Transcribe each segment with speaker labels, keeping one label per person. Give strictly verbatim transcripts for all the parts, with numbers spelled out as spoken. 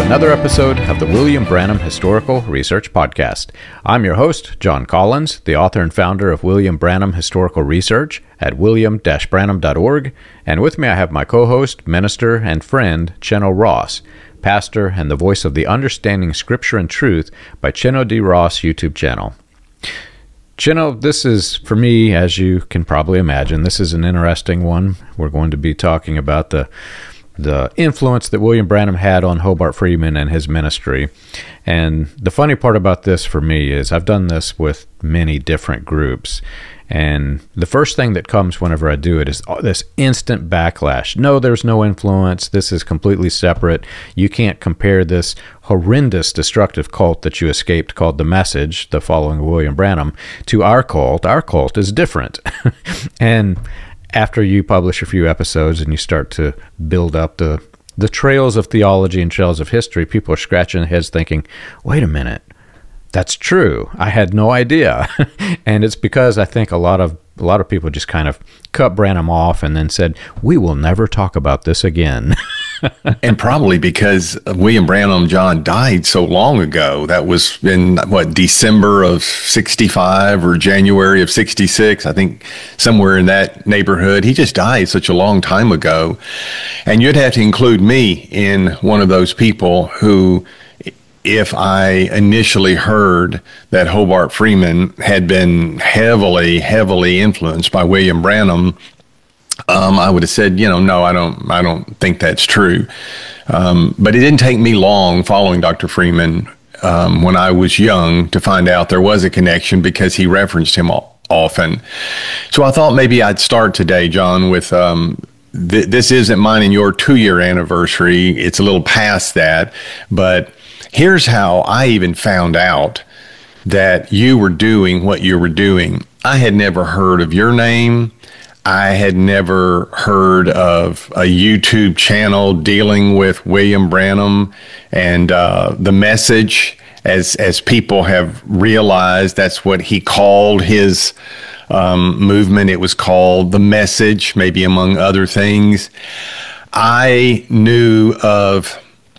Speaker 1: another episode of the William Branham Historical Research Podcast. I'm your host, John Collins, the author and founder of William Branham Historical Research at william dash branham dot org, and with me I have my co-host, minister, and friend, Cheno Ross, pastor and the voice of the Understanding Scripture and Truth by Cheno D. Ross YouTube channel. Cheno, this is, for me, as you can probably imagine, this is an interesting one. We're going to be talking about the the influence that William Branham had on Hobart Freeman and his ministry. And the funny part about this for me is I've done this with many different groups. And the first thing that comes whenever I do it is this instant backlash. No, there's no influence. This is completely separate. You can't compare this horrendous destructive cult that you escaped called The Message, the following of William Branham, to our cult. Our cult is different. And after you publish a few episodes and you start to build up the the trails of theology and trails of history, people are scratching their heads thinking, wait a minute, that's true. I had no idea. And it's because I think a lot of a lot of people just kind of cut Branham off and then said, we will never talk about this again.
Speaker 2: And probably because William Branham, John, died so long ago. That was in, what, December of sixty-five or January of sixty-six, I think somewhere in that neighborhood. He just died such a long time ago. And you'd have to include me in one of those people who, if I initially heard that Hobart Freeman had been heavily, heavily influenced by William Branham, um, I would have said, you know, no, I don't, I don't think that's true. Um, but it didn't take me long following Doctor Freeman um, when I was young to find out there was a connection because he referenced him often. So I thought maybe I'd start today, John, with um, th- this isn't mine and your two-year anniversary. It's a little past that, but here's how I even found out that you were doing what you were doing. I had never heard of your name. I had never heard of a YouTube channel dealing with William Branham and uh, The Message. As as people have realized, that's what he called his um, movement. It was called The Message, maybe among other things. I knew of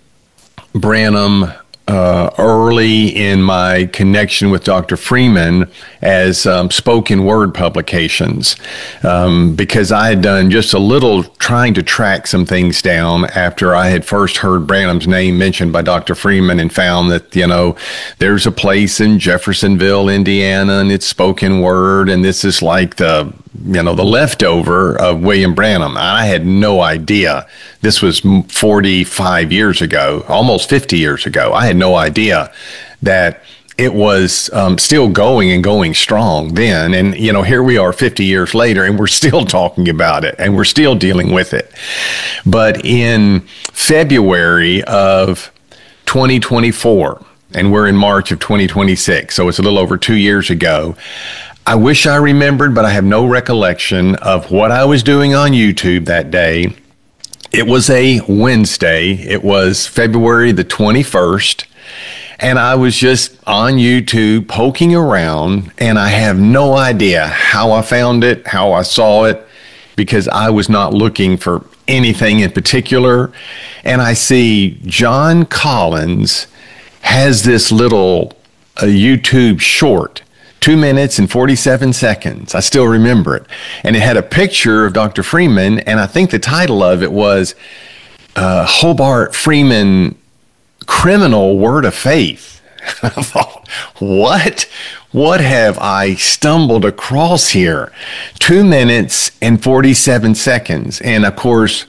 Speaker 2: Branham uh, early in my connection with Doctor Freeman as um, spoken word publications um, because I had done just a little trying to track some things down after I had first heard Branham's name mentioned by Doctor Freeman and found that, you know, there's a place in Jeffersonville, Indiana, and it's spoken word, and this is like the you know, the leftover of William Branham. I had no idea. This was forty-five years ago, almost fifty years ago. I had no idea that it was um, still going and going strong then. And, you know, here we are fifty years later, and we're still talking about it, and we're still dealing with it. But in February of twenty twenty-four, and we're in March of twenty twenty-six, so it's a little over two years ago, I wish I remembered, but I have no recollection of what I was doing on YouTube that day. It was a Wednesday. It was February the twenty-first, and I was just on YouTube poking around, and I have no idea how I found it, how I saw it, because I was not looking for anything in particular. And I see John Collins has this little uh, YouTube short, Two minutes and forty-seven seconds. I still remember it. And it had a picture of Doctor Freeman, and I think the title of it was uh, Hobart Freeman Criminal Word of Faith. I thought, what? What have I stumbled across here? Two minutes and forty-seven seconds. And of course,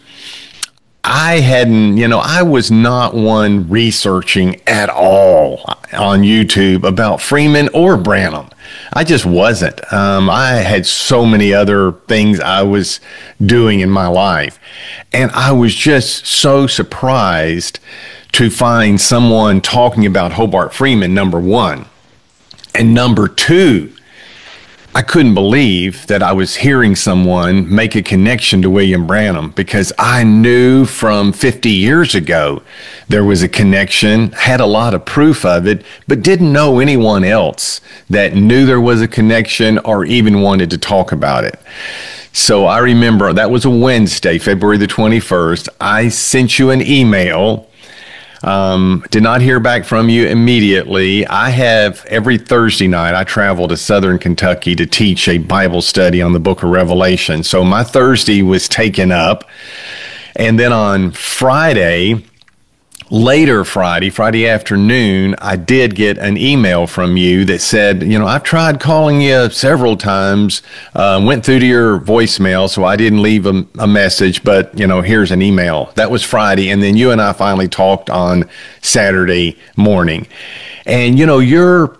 Speaker 2: I hadn't, you know, I was not one researching at all on YouTube about Freeman or Branham. I just wasn't. Um, I had so many other things I was doing in my life. And I was just so surprised to find someone talking about Hobart Freeman, number one. And number two, I couldn't believe that I was hearing someone make a connection to William Branham, because I knew from fifty years ago there was a connection, had a lot of proof of it, but didn't know anyone else that knew there was a connection or even wanted to talk about it. So I remember that was a Wednesday, February the twenty-first. I sent you an email Um, did not hear back from you immediately. I have every Thursday night, I travel to Southern Kentucky to teach a Bible study on the book of Revelation. So my Thursday was taken up. And then on Friday, later Friday, Friday afternoon, I did get an email from you that said, you know, I've tried calling you several times, uh, went through to your voicemail, so I didn't leave a, a message, but, you know, here's an email. That was Friday. And then you and I finally talked on Saturday morning. And, you know, your,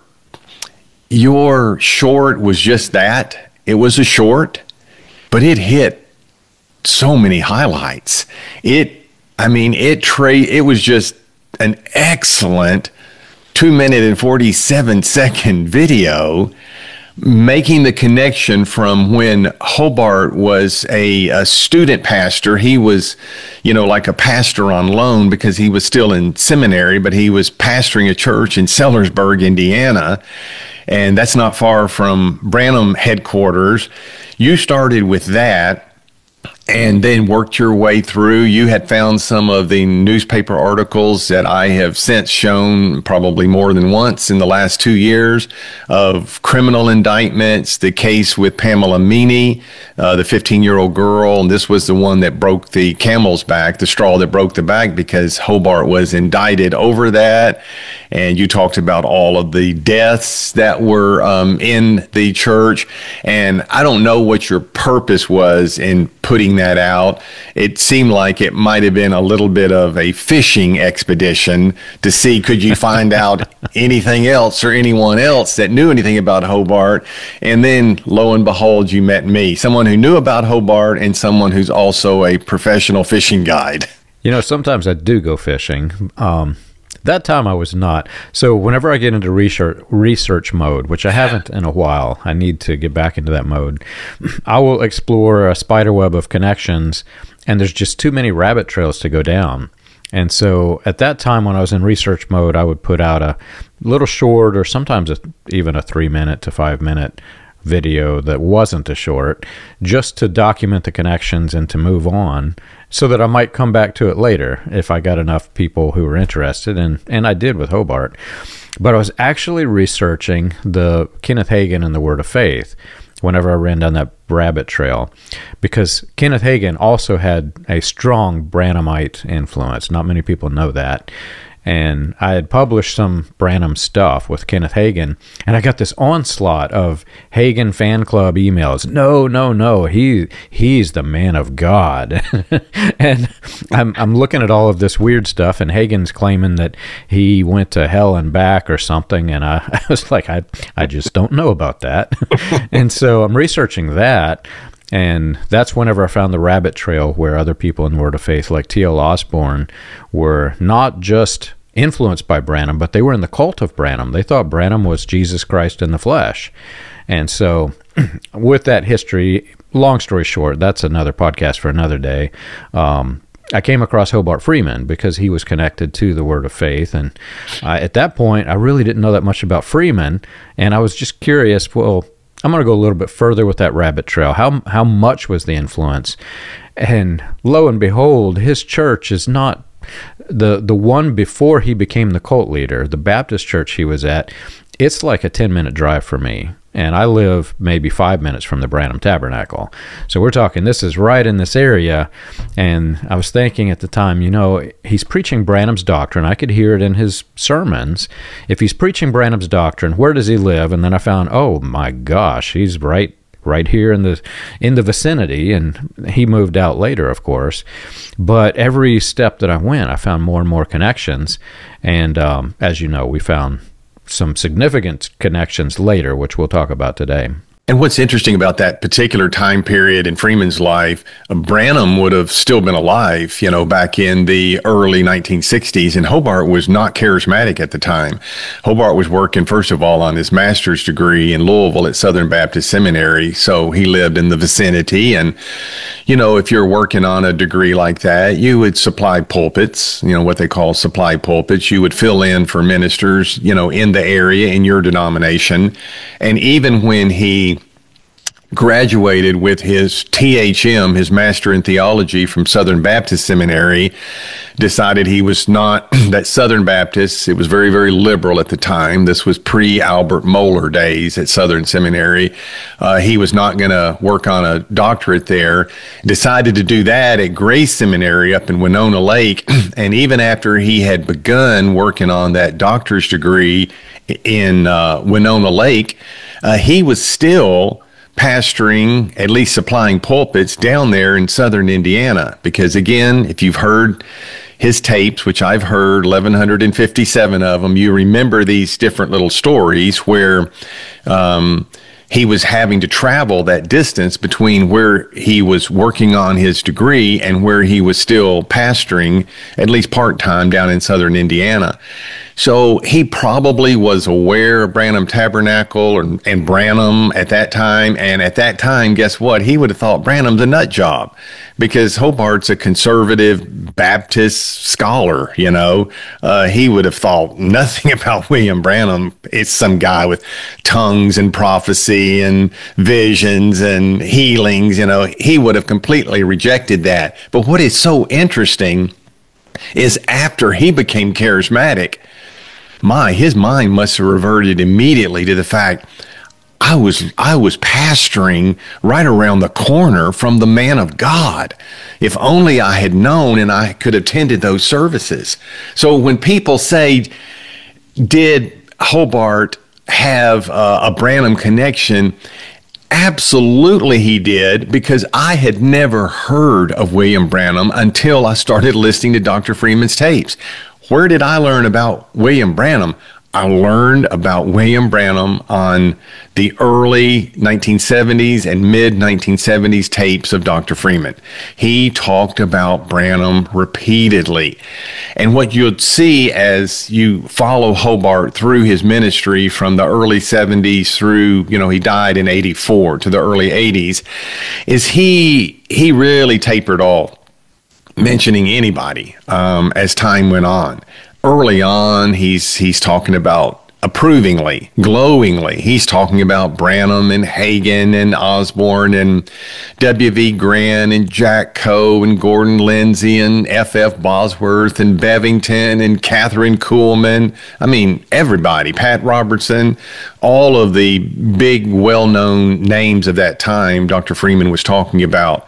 Speaker 2: your short was just that. It was a short, but it hit so many highlights. It I mean, it tra- it was just an excellent two minute and forty-seven second video, making the connection from when Hobart was a, a student pastor. He was, you know, like a pastor on loan because he was still in seminary, but he was pastoring a church in Sellersburg, Indiana. And that's not far from Branham headquarters. You started with that, and then worked your way through. You had found some of the newspaper articles that I have since shown probably more than once in the last two years of criminal indictments, the case with Pamela Meany, uh, the fifteen-year-old girl. And this was the one that broke the camel's back, the straw that broke the back, because Hobart was indicted over that. And you talked about all of the deaths that were um, in the church. And I don't know what your purpose was in putting that out. It seemed like it might have been a little bit of a fishing expedition to see, could you find out anything else or anyone else that knew anything about Hobart? And then lo and behold, you met me, someone who knew about Hobart and someone who's also a professional fishing guide.
Speaker 1: You know, sometimes I do go fishing. Um, That time I was not. So whenever I get into research research mode, which I haven't in a while, I need to get back into that mode, I will explore a spider web of connections, and there's just too many rabbit trails to go down. And so at that time when I was in research mode, I would put out a little short, or sometimes a, even a three minute to five minute video that wasn't a short, just to document the connections and to move on, so that I might come back to it later if I got enough people who were interested, and, and I did with Hobart. But I was actually researching the Kenneth Hagin and the Word of Faith whenever I ran down that rabbit trail, because Kenneth Hagin also had a strong Branhamite influence. Not many people know that. And I had published some Branham stuff with Kenneth Hagin, and I got this onslaught of Hagin fan club emails. No, no, no, he he's the man of God. And I'm I'm looking at all of this weird stuff, and Hagin's claiming that he went to hell and back or something, and I, I was like, I I just don't know about that. And so I'm researching that. And that's whenever I found the rabbit trail where other people in Word of Faith, like T L Osborne, were not just influenced by Branham, but they were in the cult of Branham. They thought Branham was Jesus Christ in the flesh. And so with that history, long story short, that's another podcast for another day. Um, I came across Hobart Freeman because he was connected to the Word of Faith. And I, at that point, I really didn't know that much about Freeman. And I was just curious, well, I'm going to go a little bit further with that rabbit trail. How how much was the influence? And lo and behold, his church is not the the one before he became the cult leader, the Baptist church he was at. It's like a ten-minute drive for me. And I live maybe five minutes from the Branham Tabernacle. So we're talking, this is right in this area. And I was thinking at the time, you know, he's preaching Branham's doctrine. I could hear it in his sermons. If he's preaching Branham's doctrine, where does he live? And then I found, oh my gosh, he's right right here in the in the vicinity. And he moved out later, of course. But every step that I went, I found more and more connections. And um, as you know, we found some significant connections later, which we'll talk about today.
Speaker 2: And what's interesting about that particular time period in Freeman's life, uh, Branham would have still been alive, you know, back in the early nineteen sixties, and Hobart was not charismatic at the time. Hobart was working, first of all, on his master's degree in Louisville at Southern Baptist Seminary, so he lived in the vicinity. And, you know, if you're working on a degree like that, you would supply pulpits, you know, what they call supply pulpits. You would fill in for ministers, you know, in the area, in your denomination. And even when he graduated with his T H M, his Master in Theology from Southern Baptist Seminary, decided he was not that Southern Baptist. It was very, very liberal at the time. This was pre-Albert Mohler days at Southern Seminary. Uh, he was not going to work on a doctorate there. Decided to do that at Grace Seminary up in Winona Lake. And even after he had begun working on that doctor's degree in uh, Winona Lake, uh, he was still pastoring, at least supplying pulpits down there in southern Indiana. Because again, if you've heard his tapes, which I've heard eleven fifty-seven of them, you remember these different little stories where um, he was having to travel that distance between where he was working on his degree and where he was still pastoring, at least part-time, down in southern Indiana. So he probably was aware of Branham Tabernacle or, and Branham at that time. And at that time, guess what? He would have thought Branham's a nut job because Hobart's a conservative Baptist scholar, you know. Uh, he would have thought nothing about William Branham. It's some guy with tongues and prophecy and visions and healings, you know. He would have completely rejected that. But what is so interesting is after he became charismatic, my, his mind must have reverted immediately to the fact I was I was pastoring right around the corner from the man of God. If only I had known and I could have attended those services. So when people say, did Hobart have uh, a Branham connection? Absolutely he did, because I had never heard of William Branham until I started listening to Doctor Freeman's tapes. Where did I learn about William Branham? I learned about William Branham on the early nineteen seventies and mid nineteen seventies tapes of Doctor Freeman. He talked about Branham repeatedly. And what you'd see as you follow Hobart through his ministry from the early seventies through, you know, he died in eighty-four to the early eighties, is he he really tapered off mentioning anybody um, as time went on. Early on, he's he's talking about approvingly, glowingly. He's talking about Branham and Hagen and Osborne and W V Grant and Jack Coe and Gordon Lindsay and F F Bosworth and Bevington and Catherine Kuhlman. I mean, everybody, Pat Robertson, all of the big, well-known names of that time Doctor Freeman was talking about.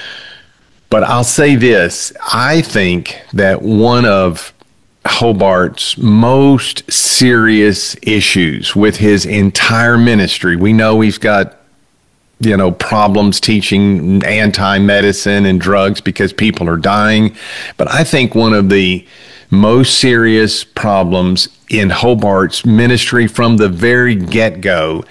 Speaker 2: But I'll say this, I think that one of Hobart's most serious issues with his entire ministry, we know he's got, you know, problems teaching anti-medicine and drugs because people are dying. But I think one of the most serious problems in Hobart's ministry from the very get-go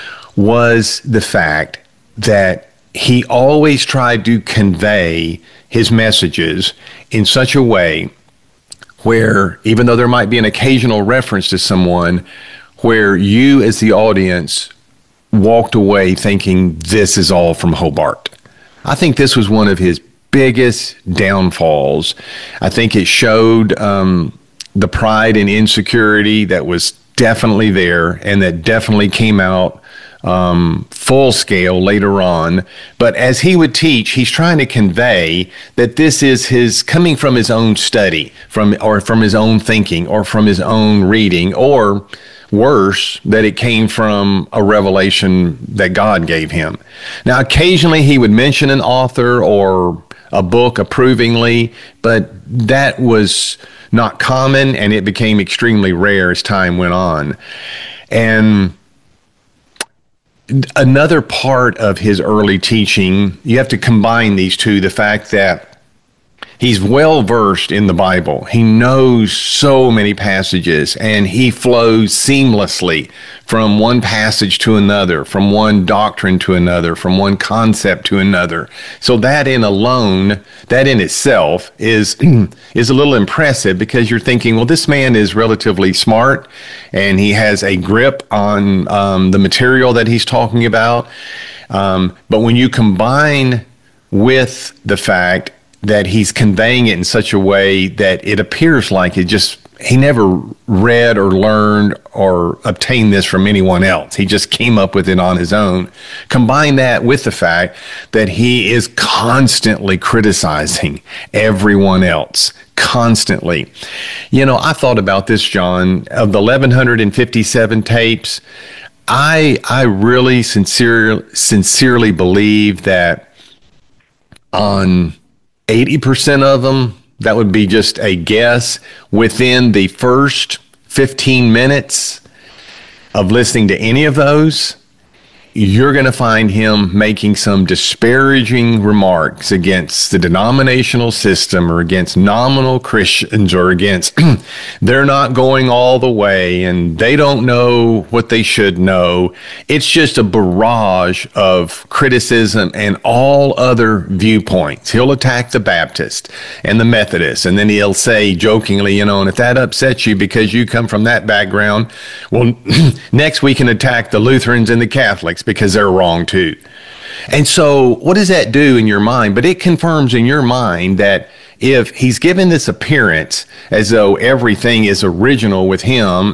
Speaker 2: was the fact that he always tried to convey his messages in such a way where, even though there might be an occasional reference to someone, where you as the audience walked away thinking this is all from Hobart. I think this was one of his biggest downfalls. I think it showed um, the pride and insecurity that was definitely there and that definitely came out um, full scale later on. But as he would teach, he's trying to convey that this is his coming from his own study, from or from his own thinking, or from his own reading, or worse, that it came from a revelation that God gave him. Now, occasionally he would mention an author or a book approvingly, but that was not common, and it became extremely rare as time went on. And another part of his early teaching, you have to combine these two, the fact that he's well versed in the Bible. He knows so many passages, and he flows seamlessly from one passage to another, from one doctrine to another, from one concept to another. So that in alone, that in itself is is a little impressive, because you're thinking, well, this man is relatively smart and he has a grip on um, the material that he's talking about. Um, but when you combine with the fact that he's conveying it in such a way that it appears like it just he never read or learned or obtained this from anyone else. He just came up with it on his own. Combine that with the fact that he is constantly criticizing everyone else. Constantly. You know, I thought about this, John. Of the eleven fifty-seven tapes, I I really sincere, sincerely believe that on eighty percent of them, that would be just a guess, within the first fifteen minutes of listening to any of those, you're going to find him making some disparaging remarks against the denominational system or against nominal Christians or against they're not going all the way and they don't know what they should know. It's just a barrage of criticism and all other viewpoints. He'll attack the Baptist and the Methodist, and then he'll say jokingly, you know, and if that upsets you because you come from that background, well, next we can attack the Lutherans and the Catholics because they're wrong too. And so what does that do in your mind? But it confirms in your mind that if he's given this appearance as though everything is original with him,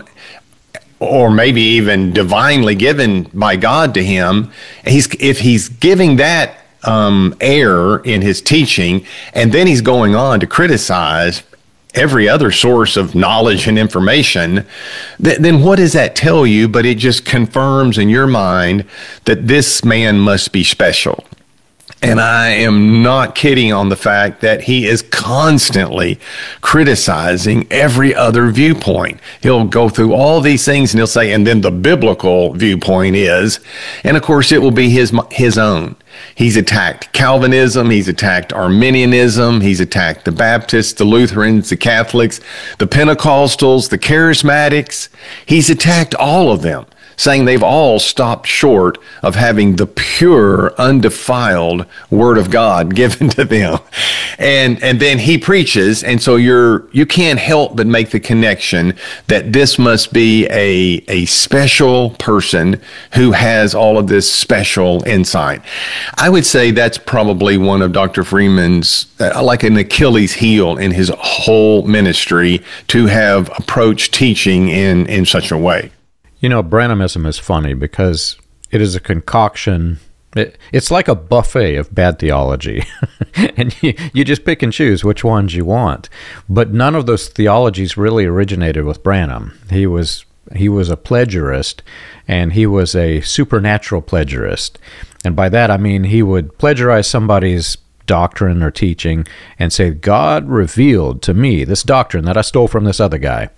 Speaker 2: or maybe even divinely given by God to him, he's if he's giving that um, air in his teaching, and then he's going on to criticize every other source of knowledge and information, th- then what does that tell you? But it just confirms in your mind that this man must be special. And I am not kidding on the fact that he is constantly criticizing every other viewpoint. He'll go through all these things and he'll say, and then the biblical viewpoint is, and of course it will be his his own. He's attacked Calvinism, he's attacked Arminianism, he's attacked the Baptists, the Lutherans, the Catholics, the Pentecostals, the Charismatics. He's attacked all of them, saying they've all stopped short of having the pure, undefiled Word of God given to them. And and then he preaches, and so you're you can't help but make the connection that this must be a, a special person who has all of this special insight. I would say that's probably one of Doctor Freeman's, uh, like an Achilles heel in his whole ministry, to have approached teaching in, in such a way.
Speaker 1: You know, Branhamism is funny because it is a concoction. It, it's like a buffet of bad theology. And you, you just pick and choose which ones you want. But none of those theologies really originated with Branham. He was he was a plagiarist, and he was a supernatural plagiarist. And by that, I mean he would plagiarize somebody's doctrine or teaching and say, God revealed to me this doctrine that I stole from this other guy.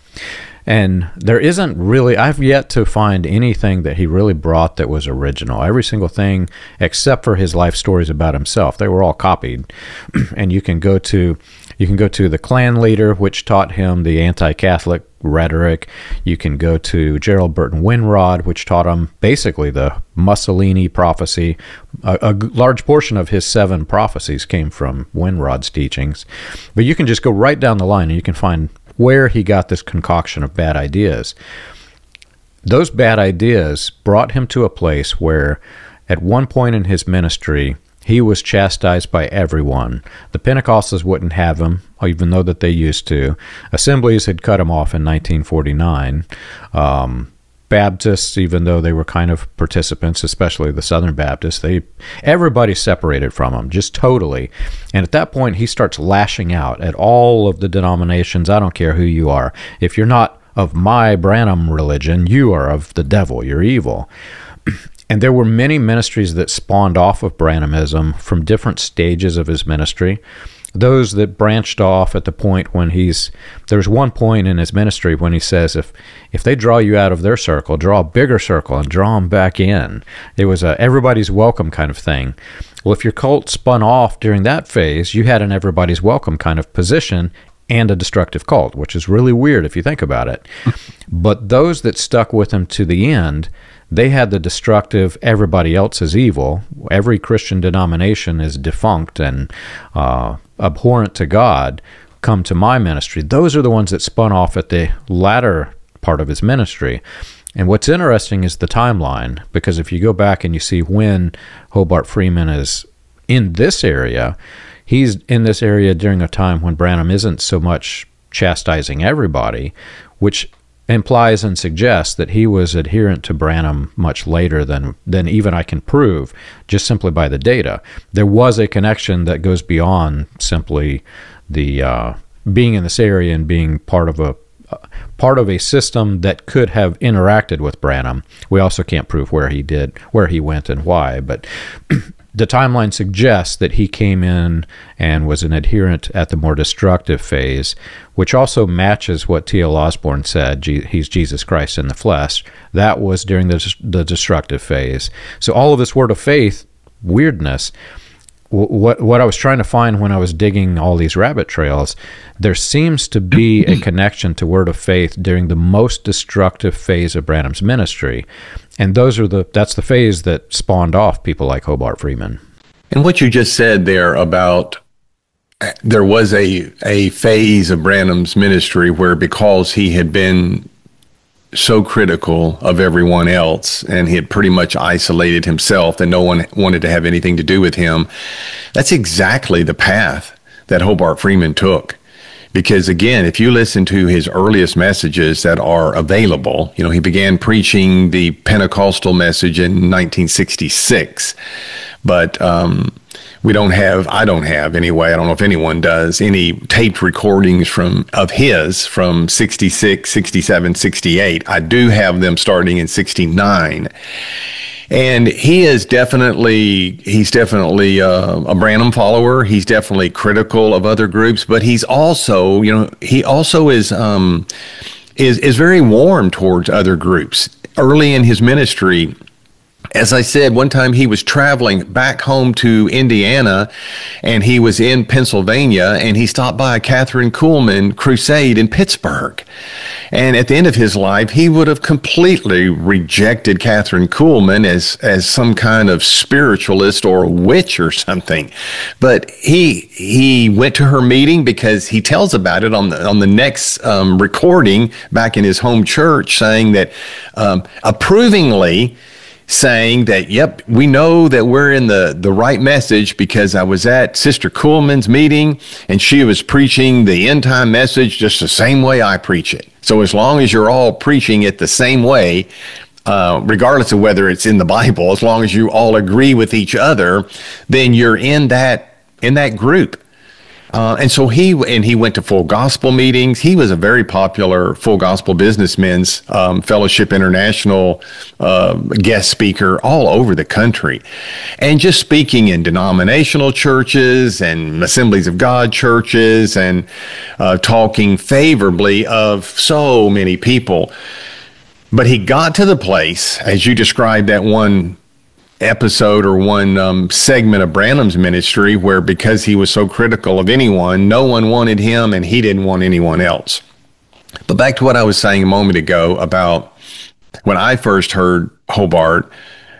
Speaker 1: And there isn't really, I've yet to find anything that he really brought that was original. Every single thing, except for his life stories about himself, they were all copied. And you can go to, you can go to the Klan leader, which taught him the anti-Catholic rhetoric. You can go to Gerald Burton Winrod, which taught him basically the Mussolini prophecy. A, a large portion of his seven prophecies came from Winrod's teachings. But you can just go right down the line and you can find where he got this concoction of bad ideas. Those bad ideas brought him to a place where at one point in his ministry, he was chastised by everyone. The Pentecostals wouldn't have him, even though that they used to. Assemblies had cut him off in nineteen forty-nine. Um, Baptists, even though they were kind of participants, especially the Southern Baptists, they everybody separated from him, just totally. And at that point, he starts lashing out at all of the denominations. I don't care who you are. If you're not of my Branham religion, you are of the devil. You're evil. And there were many ministries that spawned off of Branhamism from different stages of his ministry. Those that branched off at the point when he's, there's one point in his ministry when he says, if if they draw you out of their circle, draw a bigger circle and draw them back in. It was a everybody's welcome kind of thing. Well, if your cult spun off during that phase, you had an everybody's welcome kind of position and a destructive cult, which is really weird if you think about it. But those that stuck with him to the end, they had the destructive, everybody else is evil, every Christian denomination is defunct and uh, abhorrent to God, come to my ministry. Those are the ones that spun off at the latter part of his ministry. And what's interesting is the timeline, because if you go back and you see when Hobart Freeman is in this area, he's in this area during a time when Branham isn't so much chastising everybody, which implies and suggests that he was adherent to Branham much later than than even I can prove, just simply by the data. There was a connection that goes beyond simply the uh, being in this area and being part of a uh, part of a system that could have interacted with Branham. We also can't prove where he did, where he went, and why, but the timeline suggests that he came in and was an adherent at the more destructive phase, which also matches what T L Osborne said, he's Jesus Christ in the flesh. That was during the, the destructive phase. So all of this word of faith weirdness, what what I was trying to find when I was digging all these rabbit trails, there seems to be a connection to word of faith during the most destructive phase of Branham's ministry. And those are the that's the phase that spawned off people like Hobart Freeman.
Speaker 2: And what you just said there about there was a a phase of Branham's ministry where, because he had been so critical of everyone else and he had pretty much isolated himself and no one wanted to have anything to do with him, that's exactly the path that Hobart Freeman took. Because again, if you listen to his earliest messages that are available, you know, he began preaching the Pentecostal message in nineteen sixty-six, but um, we don't have, I don't have anyway, I don't know if anyone does, any taped recordings from of his from sixty-six, sixty-seven, sixty-eight. I do have them starting in sixty-nine. And he is definitely, he's definitely uh, a Branham follower. He's definitely critical of other groups, but he's also, you know, he also is, um, is, is very warm towards other groups. Early in his ministry, as I said, one time he was traveling back home to Indiana and he was in Pennsylvania and he stopped by a Catherine Kuhlman crusade in Pittsburgh. And at the end of his life, he would have completely rejected Catherine Kuhlman as, as some kind of spiritualist or a witch or something. But he he went to her meeting because he tells about it on the, on the next um, recording back in his home church, saying that um, approvingly, saying that, yep, we know that we're in the, the right message because I was at Sister Kuhlman's meeting and she was preaching the end time message just the same way I preach it. So as long as you're all preaching it the same way, uh, regardless of whether it's in the Bible, as long as you all agree with each other, then you're in that in that group. Uh, and so he and he went to Full Gospel meetings. He was a very popular Full Gospel Businessmen's um, Fellowship International uh, guest speaker all over the country, and just speaking in denominational churches and Assemblies of God churches, and uh, talking favorably of so many people. But he got to the place, as you described that one episode or one um, segment of Branham's ministry, where because he was so critical of anyone, no one wanted him and he didn't want anyone else. But back to what I was saying a moment ago about when I first heard Hobart,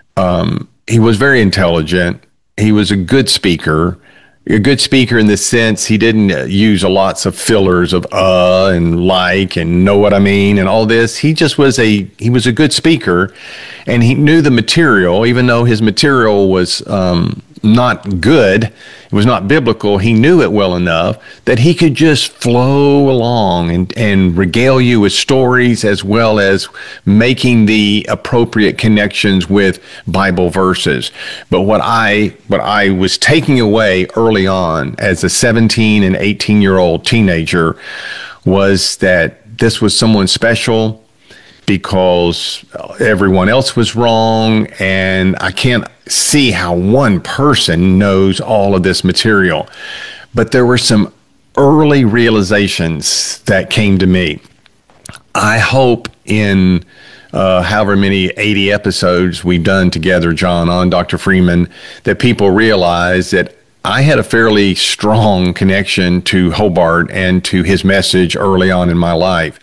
Speaker 2: um, he was very intelligent. He was a good speaker. A good speaker in the sense he didn't use a lots of fillers of uh and like and know what I mean and all this. He just was a he was a good speaker, and he knew the material, even though his material was um, not good, it was not biblical. He knew it well enough that he could just flow along and, and regale you with stories, as well as making the appropriate connections with Bible verses. But what I what I was taking away early on as a seventeen and eighteen year old teenager was that this was someone special, because everyone else was wrong, and I can't see how one person knows all of this material. But there were some early realizations that came to me. I hope in uh, however many eighty episodes we've done together, John, on Doctor Freeman, that people realize that I had a fairly strong connection to Hobart and to his message early on in my life.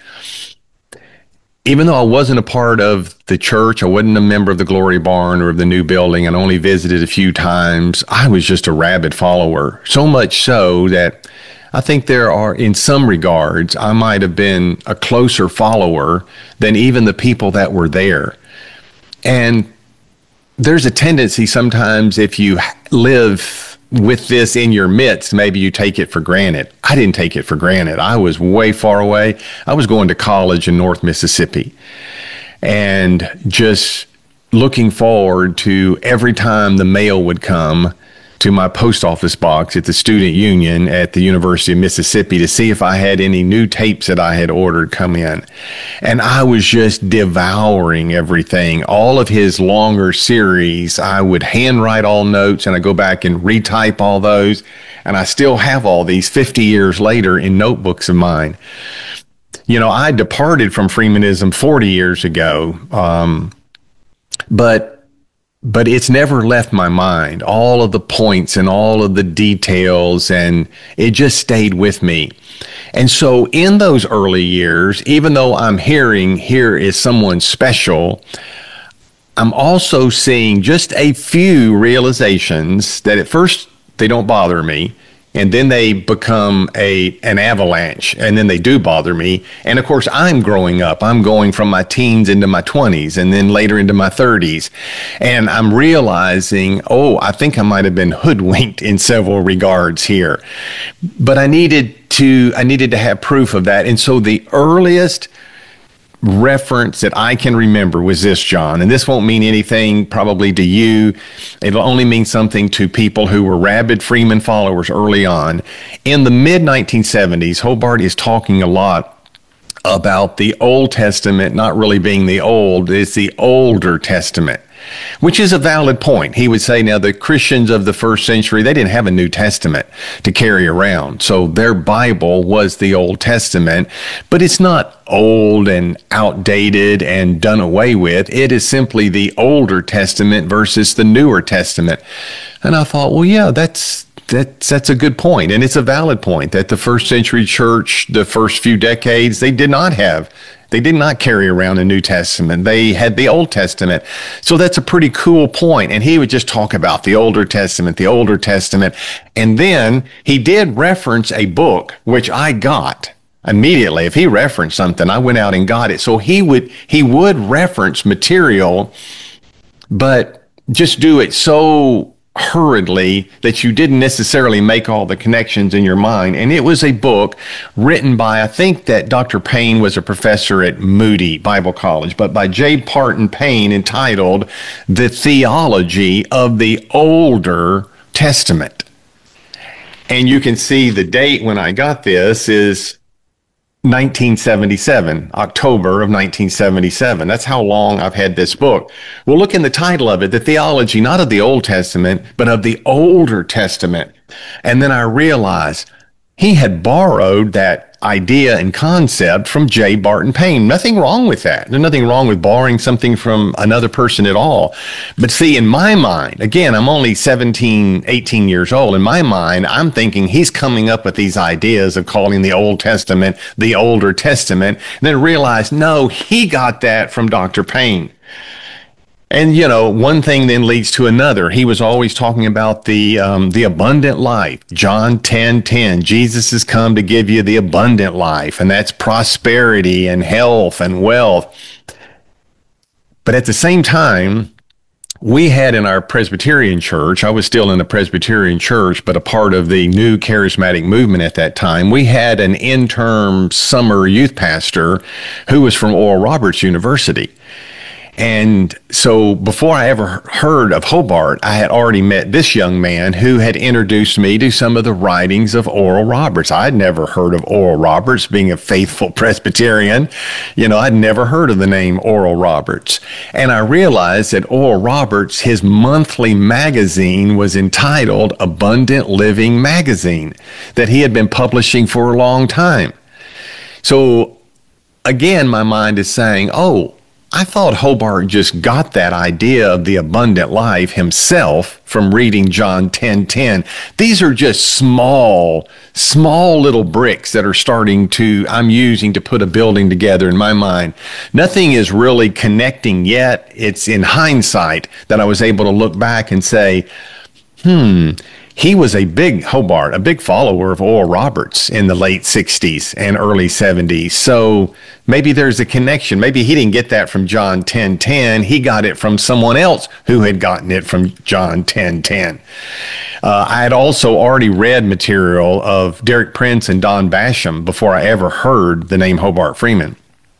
Speaker 2: Even though I wasn't a part of the church, I wasn't a member of the Glory Barn or of the new building, and only visited a few times, I was just a rabid follower. So much so that I think there are, in some regards, I might have been a closer follower than even the people that were there. And there's a tendency sometimes, if you live with this in your midst, maybe you take it for granted. I didn't take it for granted. I was way far away. I was going to college in North Mississippi and just looking forward to every time the mail would come to my post office box at the Student Union at the University of Mississippi to see if I had any new tapes that I had ordered come in. And I was just devouring everything. All of his longer series, I would handwrite all notes and I go back and retype all those. And I still have all these fifty years later in notebooks of mine. You know, I departed from Freemanism forty years ago, um, but But it's never left my mind, all of the points and all of the details, and it just stayed with me. And so in those early years, even though I'm hearing here is someone special, I'm also seeing just a few realizations that at first they don't bother me. And then they become a an avalanche, and then they do bother me. And of course, I'm growing up. I'm going from my teens into my twenties, and then later into my thirties. And I'm realizing, oh, I think I might have been hoodwinked in several regards here. But I needed to I needed to have proof of that. And so the earliest reference that I can remember was this, John, and this won't mean anything probably to you. It'll only mean something to people who were rabid Freeman followers early on. In the mid nineteen seventies, Hobart is talking a lot about the Old Testament not really being the old, it's the older testament, which is a valid point. He would say, now, the Christians of the first century, they didn't have a New Testament to carry around. So their Bible was the Old Testament, but it's not old and outdated and done away with. It is simply the older testament versus the newer testament. And I thought, well, yeah, that's That's, that's a good point. And it's a valid point that the first century church, the first few decades, they did not have, they did not carry around a New Testament. They had the Old Testament. So that's a pretty cool point. And he would just talk about the older testament, the older testament. And then he did reference a book, which I got immediately. If he referenced something, I went out and got it. So he would, he would reference material, but just do it so hurriedly that you didn't necessarily make all the connections in your mind. And it was a book written by, I think that Doctor Payne was a professor at Moody Bible College, but by J. Parton Payne, entitled The Theology of the Older Testament. And you can see the date when I got this is nineteen seventy-seven, October of nineteen seventy-seven. That's how long I've had this book. Well, look in the title of it, The Theology, not of the Old Testament, but of the Older Testament. And then I realized he had borrowed that idea and concept from J. Barton Payne. Nothing wrong with that. There's nothing wrong with borrowing something from another person at all. But see, in my mind, again, I'm only seventeen, eighteen years old. In my mind, I'm thinking he's coming up with these ideas of calling the Old Testament the Older Testament, and then realized, no, he got that from Doctor Payne. And, you know, one thing then leads to another. He was always talking about the um, the abundant life. John ten ten, Jesus has come to give you the abundant life, and that's prosperity and health and wealth. But at the same time, we had in our Presbyterian church, I was still in the Presbyterian church, but a part of the new charismatic movement at that time, we had an interim summer youth pastor who was from Oral Roberts University. And so before I ever heard of Hobart, I had already met this young man who had introduced me to some of the writings of Oral Roberts. I'd never heard of Oral Roberts, being a faithful Presbyterian. You know, I'd never heard of the name Oral Roberts. And I realized that Oral Roberts, his monthly magazine was entitled Abundant Living Magazine, that he had been publishing for a long time. So again, my mind is saying, oh, I thought Hobart just got that idea of the abundant life himself from reading John ten ten. These are just small, small little bricks that are starting to, I'm using to put a building together in my mind. Nothing is really connecting yet. It's in hindsight that I was able to look back and say, hmm, he was a big Hobart, a big follower of Oral Roberts in the late sixties and early seventies. So maybe there's a connection. Maybe he didn't get that from John ten ten. He got it from someone else who had gotten it from John ten ten. Uh, I had also already read material of Derek Prince and Don Basham before I ever heard the name Hobart Freeman.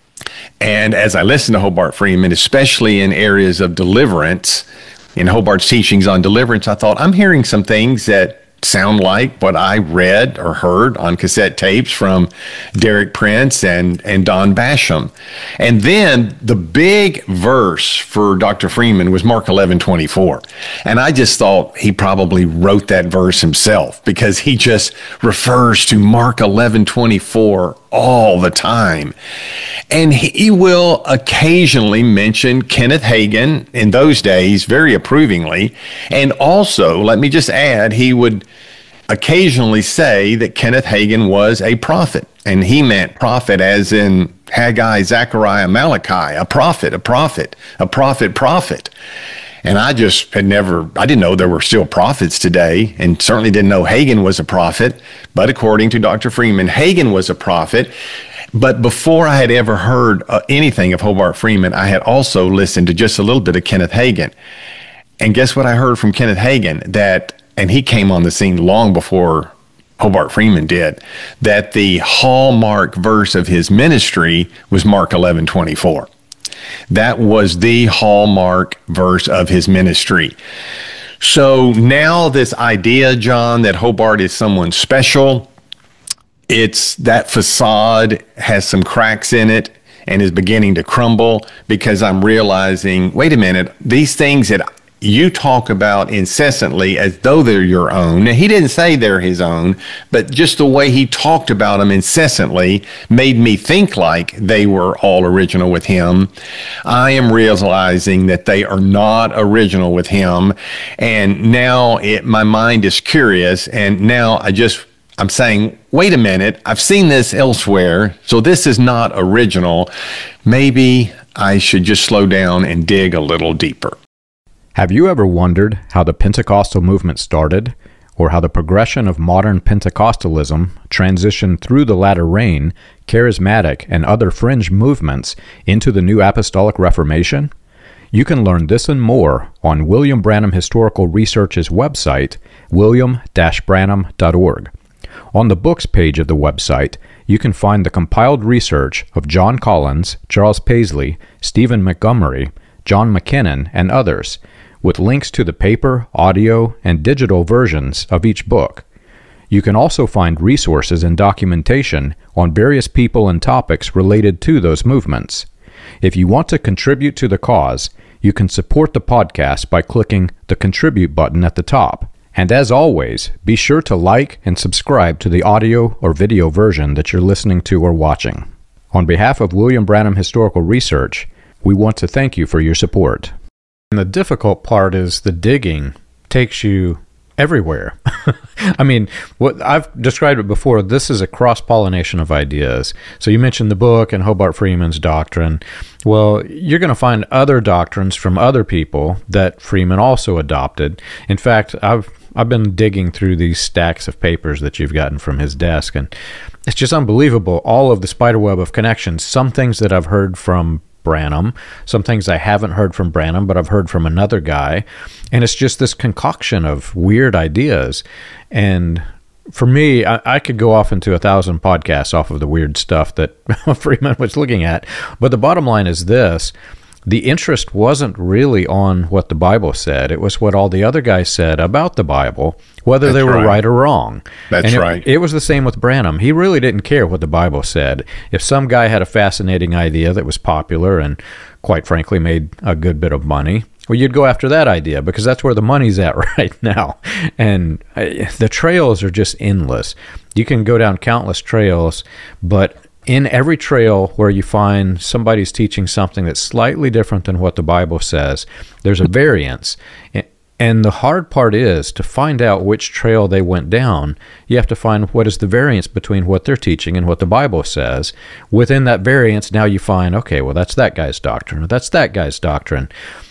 Speaker 2: And as I listened to Hobart Freeman, especially in areas of deliverance, in Hobart's teachings on deliverance, I thought, I'm hearing some things that sound like what I read or heard on cassette tapes from Derek Prince and, and Don Basham. And then the big verse for Doctor Freeman was Mark eleven twenty-four. And I just thought he probably wrote that verse himself, because he just refers to Mark eleven twenty-four all the time. And he will occasionally mention Kenneth Hagin in those days very approvingly. And also, let me just add, he would occasionally say that Kenneth Hagin was a prophet. And he meant prophet as in Haggai, Zechariah, Malachi, a prophet, a prophet, a prophet, prophet. And I just had never, I didn't know there were still prophets today, and certainly didn't know Hagin was a prophet. But according to Doctor Freeman, Hagin was a prophet. But before I had ever heard uh, anything of Hobart Freeman, I had also listened to just a little bit of Kenneth Hagin. And guess what I heard from Kenneth Hagin? That, and he came on the scene long before Hobart Freeman did, that the hallmark verse of his ministry was Mark eleven twenty-four. That was the hallmark verse of his ministry. So now this idea, John, that Hobart is someone special, it's that facade has some cracks in it and is beginning to crumble, because I'm realizing, wait a minute, these things that you talk about incessantly as though they're your own. Now, he didn't say they're his own, but just the way he talked about them incessantly made me think like they were all original with him. I am realizing that they are not original with him. And now it, my mind is curious. And now I just, I'm saying, wait a minute, I've seen this elsewhere, so this is not original. Maybe I should just slow down and dig a little deeper.
Speaker 1: Have you ever wondered how the Pentecostal movement started, or how the progression of modern Pentecostalism transitioned through the latter rain, charismatic, and other fringe movements into the New Apostolic Reformation? You can learn this and more on William Branham Historical Research's website, william dash branham dot org. On the books page of the website, you can find the compiled research of John Collins, Charles Paisley, Stephen Montgomery, John McKinnon, and others, with links to the paper, audio, and digital versions of each book. You can also find resources and documentation on various people and topics related to those movements. If you want to contribute to the cause, you can support the podcast by clicking the Contribute button at the top. And as always, be sure to like and subscribe to the audio or video version that you're listening to or watching. On behalf of William Branham Historical Research, we want to thank you for your support. And the difficult part is the digging takes you everywhere. I mean, what I've described it before, this is a cross-pollination of ideas. So you mentioned the book and Hobart Freeman's doctrine. Well, you're going to find other doctrines from other people that Freeman also adopted. In fact, I've I've been digging through these stacks of papers that you've gotten from his desk, and it's just unbelievable, all of the spiderweb of connections. Some things that I've heard from Branham, some things I haven't heard from Branham, but I've heard from another guy. And it's just this concoction of weird ideas. And for me, I, I could go off into a thousand podcasts off of the weird stuff that Freeman was looking at. But the bottom line is this: the interest wasn't really on what the Bible said. It was what all the other guys said about the Bible, whether That's they were right. right or wrong.
Speaker 2: That's
Speaker 1: and it,
Speaker 2: right.
Speaker 1: It was the same with Branham. He really didn't care what the Bible said. If some guy had a fascinating idea that was popular and, quite frankly, made a good bit of money, well, you'd go after that idea because that's where the money's at right now. And uh, the trails are just endless. You can go down countless trails, but in every trail where you find somebody's teaching something that's slightly different than what the Bible says, there's a variance. And the hard part is to find out which trail they went down. You have to find what is the variance between what they're teaching and what the Bible says. Within that variance, now you find, okay, well, that's that guy's doctrine, or that's that guy's doctrine.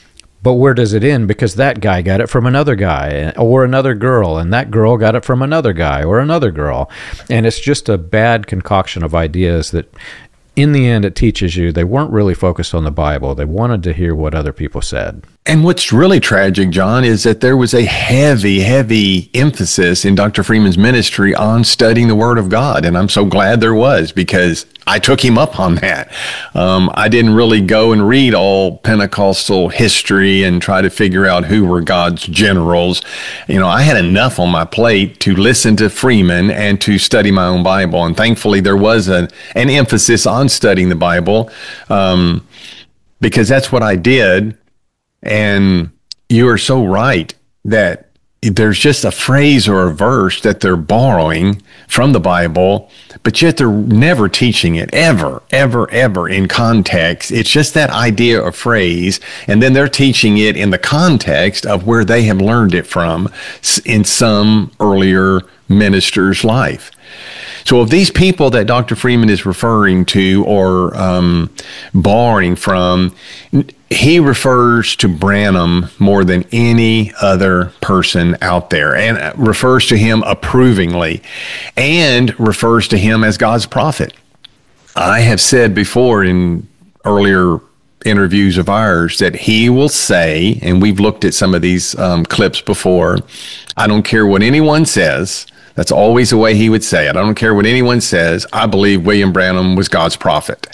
Speaker 1: But where does it end? Because that guy got it from another guy or another girl, and that girl got it from another guy or another girl. And it's just a bad concoction of ideas that in the end, it teaches you they weren't really focused on the Bible. They wanted to hear what other people said.
Speaker 2: And what's really tragic, John, is that there was a heavy, heavy emphasis in Doctor Freeman's ministry on studying the Word of God. And I'm so glad there was, because I took him up on that. Um, I didn't really go and read all Pentecostal history and try to figure out who were God's generals. You know, I had enough on my plate to listen to Freeman and to study my own Bible. And thankfully, there was a, an emphasis on studying the Bible, um, because that's what I did. And you are so right that there's just a phrase or a verse that they're borrowing from the Bible, but yet they're never teaching it ever, ever, ever in context. It's just that idea or phrase, and then they're teaching it in the context of where they have learned it from in some earlier minister's life. So of these people that Doctor Freeman is referring to or um, borrowing from, he refers to Branham more than any other person out there, and refers to him approvingly, and refers to him as God's prophet. I have said before in earlier interviews of ours that he will say, and we've looked at some of these um, clips before, I don't care what anyone says. That's always the way he would say it. I don't care what anyone says. I believe William Branham was God's prophet.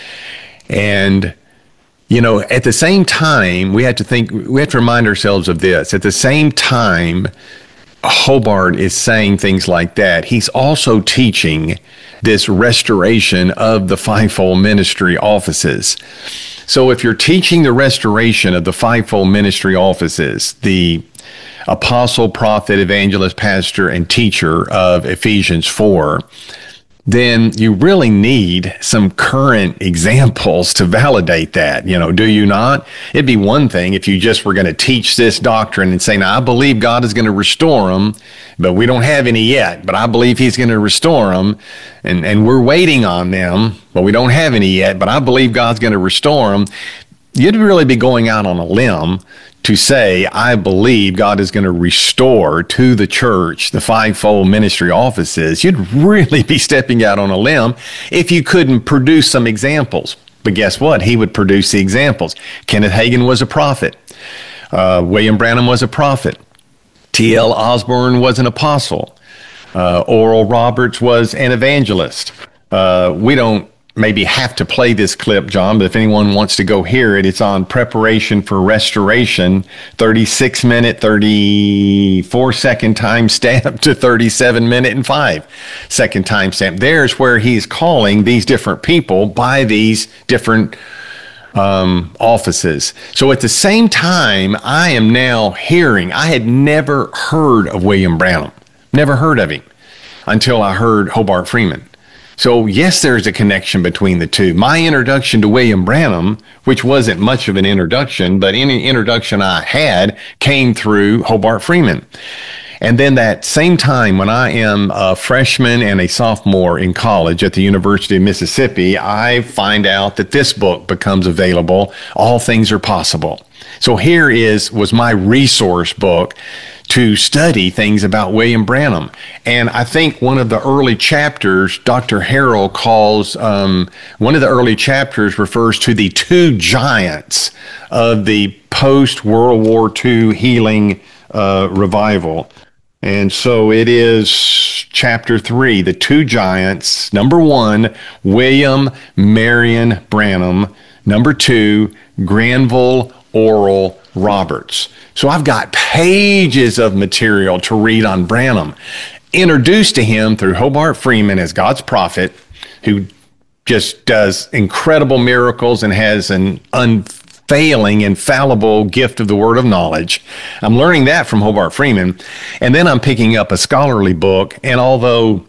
Speaker 2: And, you know, at the same time, we have to think, we have to remind ourselves of this. At the same time, Hobart is saying things like that, he's also teaching this restoration of the fivefold ministry offices. So if you're teaching the restoration of the fivefold ministry offices, the apostle, prophet, evangelist, pastor, and teacher of Ephesians four, then you really need some current examples to validate that. You know, do you not? It'd be one thing if you just were going to teach this doctrine and say, now, I believe God is going to restore them, but we don't have any yet, but I believe he's going to restore them, and, and we're waiting on them, but we don't have any yet, but I believe God's going to restore them. You'd really be going out on a limb to say, I believe God is going to restore to the church the fivefold ministry offices. You'd really be stepping out on a limb if you couldn't produce some examples. But guess what? He would produce the examples. Kenneth Hagin was a prophet. Uh, William Branham was a prophet. T L Osborne was an apostle. Uh, Oral Roberts was an evangelist. Uh, we don't maybe have to play this clip, John, but if anyone wants to go hear it, it's on Preparation for Restoration, thirty-six minute, thirty-four second time stamp to thirty-seven minute and five second time stamp. There's where he's calling these different people by these different um, offices. So at the same time, I am now hearing, I had never heard of William Branham, never heard of him until I heard Hobart Freeman. So yes, there's a connection between the two. My introduction to William Branham, which wasn't much of an introduction, but any introduction I had came through Hobart Freeman. And then that same time when I am a freshman and a sophomore in college at the University of Mississippi, I find out that this book becomes available, All Things Are Possible. So here is was my resource book to study things about William Branham. And I think one of the early chapters, Doctor Harrell calls, um, one of the early chapters refers to the two giants of the post-World War Two healing uh, revival. And so it is chapter three, the two giants. Number one, William Marion Branham. Number two, Granville Oral Roberts. So I've got pages of material to read on Branham, introduced to him through Hobart Freeman as God's prophet, who just does incredible miracles and has an unfailing, infallible gift of the word of knowledge. I'm learning that from Hobart Freeman. And then I'm picking up a scholarly book. And although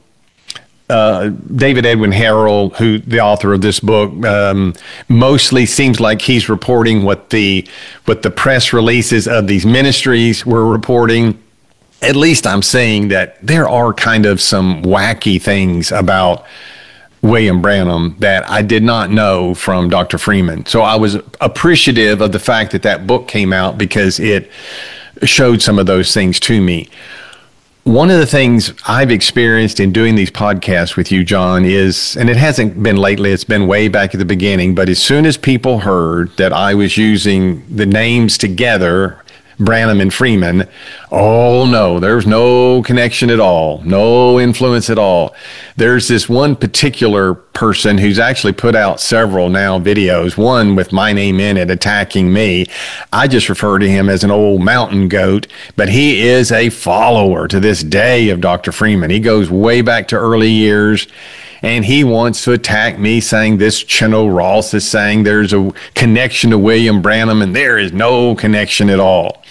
Speaker 2: Uh, David Edwin Harrell, who the author of this book, um, mostly seems like he's reporting what the what the press releases of these ministries were reporting. At least I'm saying that there are kind of some wacky things about William Branham that I did not know from Doctor Freeman. So I was appreciative of the fact that that book came out because it showed some of those things to me. One of the things I've experienced in doing these podcasts with you, John, is, and it hasn't been lately, it's been way back at the beginning, but as soon as people heard that I was using the names together, Branham and Freeman, oh no, there's no connection at all, no influence at all. There's this one particular person who's actually put out several now videos, one with my name in it attacking me. I just refer to him as an old mountain goat, but he is a follower to this day of Doctor Freeman. He goes way back to early years. And he wants to attack me, saying this Chino Ross is saying there's a connection to William Branham, and there is no connection at all.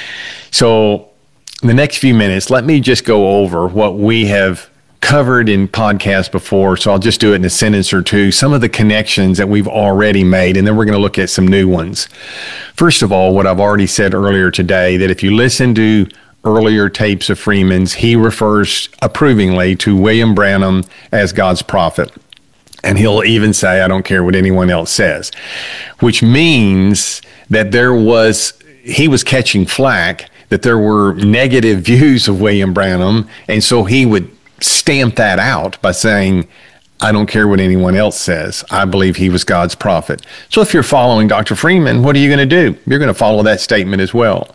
Speaker 2: So in the next few minutes, let me just go over what we have covered in podcasts before. So I'll just do it in a sentence or two, some of the connections that we've already made, and then we're going to look at some new ones. First of all, what I've already said earlier today, that if you listen to earlier tapes of Freeman's, he refers approvingly to William Branham as God's prophet. And he'll even say, I don't care what anyone else says, which means that there was, he was catching flack, that there were negative views of William Branham. And so he would stamp that out by saying, I don't care what anyone else says. I believe he was God's prophet. So if you're following Doctor Freeman, what are you going to do? You're going to follow that statement as well.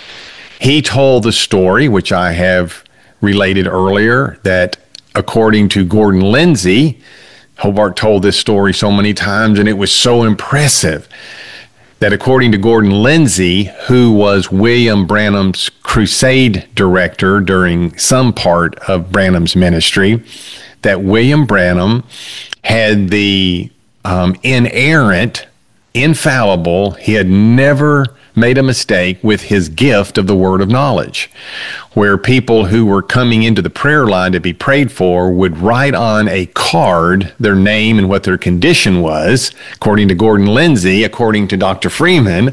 Speaker 2: He told the story, which I have related earlier, that according to Gordon Lindsay, Hobart told this story so many times, and it was so impressive, that according to Gordon Lindsay, who was William Branham's crusade director during some part of Branham's ministry, that William Branham had the um, inerrant, infallible, he had never made a mistake with his gift of the word of knowledge, where people who were coming into the prayer line to be prayed for would write on a card their name and what their condition was, according to Gordon Lindsay, according to Doctor Freeman.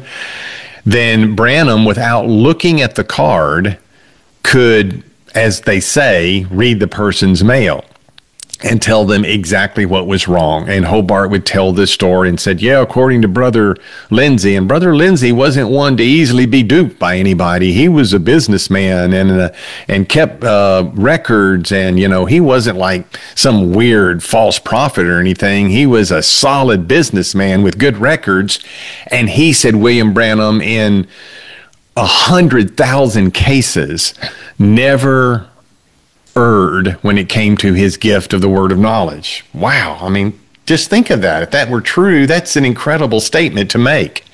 Speaker 2: Then Branham, without looking at the card, could, as they say, read the person's mail and tell them exactly what was wrong. And Hobart would tell this story and said, yeah, according to Brother Lindsay, and Brother Lindsay wasn't one to easily be duped by anybody. He was a businessman and uh, and kept uh, records, and, you know, he wasn't like some weird false prophet or anything. He was a solid businessman with good records. And he said William Branham, in a hundred thousand cases, never erred when it came to his gift of the word of knowledge. Wow. I mean, just think of that. If that were true, that's an incredible statement to make.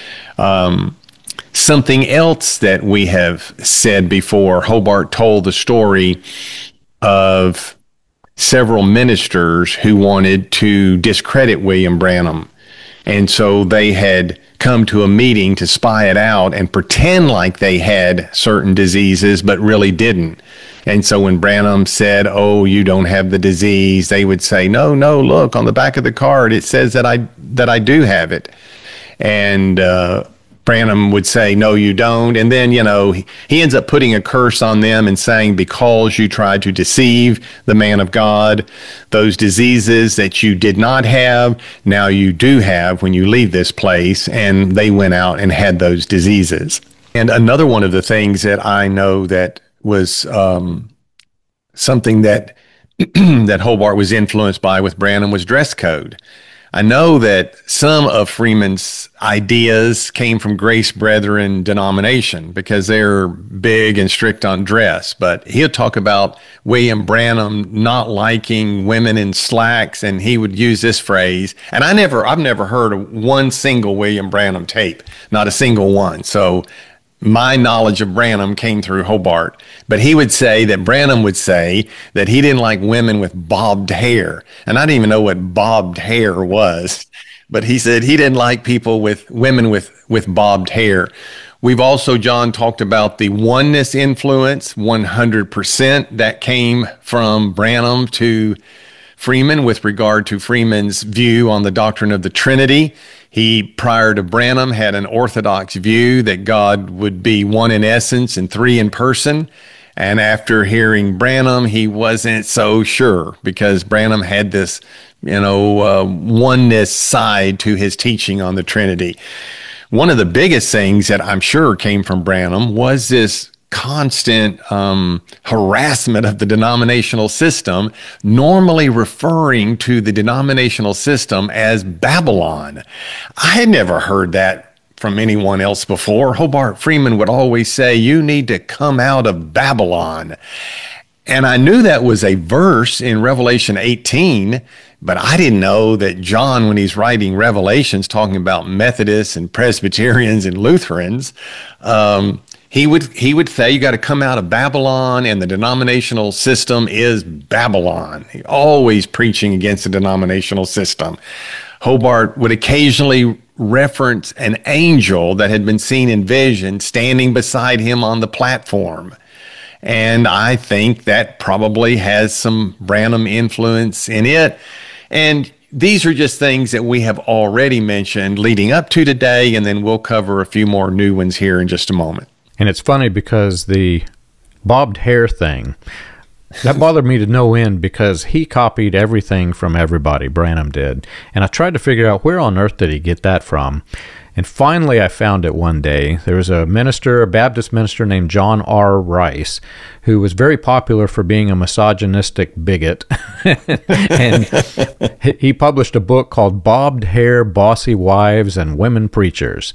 Speaker 2: Um, something else that we have said before, Hobart told the story of several ministers who wanted to discredit William Branham. And so they had come to a meeting to spy it out and pretend like they had certain diseases, but really didn't. And so when Branham said, oh, you don't have the disease, they would say, no, no, look, on the back of the card, it says that I that I do have it. And uh, Branham would say, no, you don't. And then, you know, he, he ends up putting a curse on them and saying, because you tried to deceive the man of God, those diseases that you did not have, now you do have when you leave this place. And they went out and had those diseases. And another one of the things that I know that was um, something that that Hobart was influenced by with Branham was dress code. I know that some of Freeman's ideas came from Grace Brethren denomination because they're big and strict on dress, but he'll talk about William Branham not liking women in slacks, and he would use this phrase. And I never, I've never heard of one single William Branham tape, not a single one. So my knowledge of Branham came through Hobart, but he would say that Branham would say that he didn't like women with bobbed hair. And I didn't even know what bobbed hair was, but he said he didn't like people with women with, with bobbed hair. We've also, John, talked about the oneness influence, one hundred percent that came from Branham to Freeman with regard to Freeman's view on the doctrine of the Trinity. He, prior to Branham, had an orthodox view that God would be one in essence and three in person. And after hearing Branham, he wasn't so sure, because Branham had this, you know, uh, oneness side to his teaching on the Trinity. One of the biggest things that I'm sure came from Branham was this constant um, harassment of the denominational system, normally referring to the denominational system as Babylon. I had never heard that from anyone else before. Hobart Freeman would always say, you need to come out of Babylon. And I knew that was a verse in Revelation eighteen, but I didn't know that John, when he's writing Revelations, talking about Methodists and Presbyterians and Lutherans, um, He would he would say, you got to come out of Babylon, and the denominational system is Babylon. He always preaching against the denominational system. Hobart would occasionally reference an angel that had been seen in vision standing beside him on the platform. And I think that probably has some Branham influence in it. And these are just things that we have already mentioned leading up to today, and then we'll cover a few more new ones here in just a moment.
Speaker 1: And it's funny because the bobbed hair thing, that bothered me to no end, because he copied everything from everybody, Branham did. And I tried to figure out where on earth did he get that from. And finally I found it one day. There was a minister, a Baptist minister named John R. Rice, who was very popular for being a misogynistic bigot. And he published a book called Bobbed Hair, Bossy Wives, and Women Preachers,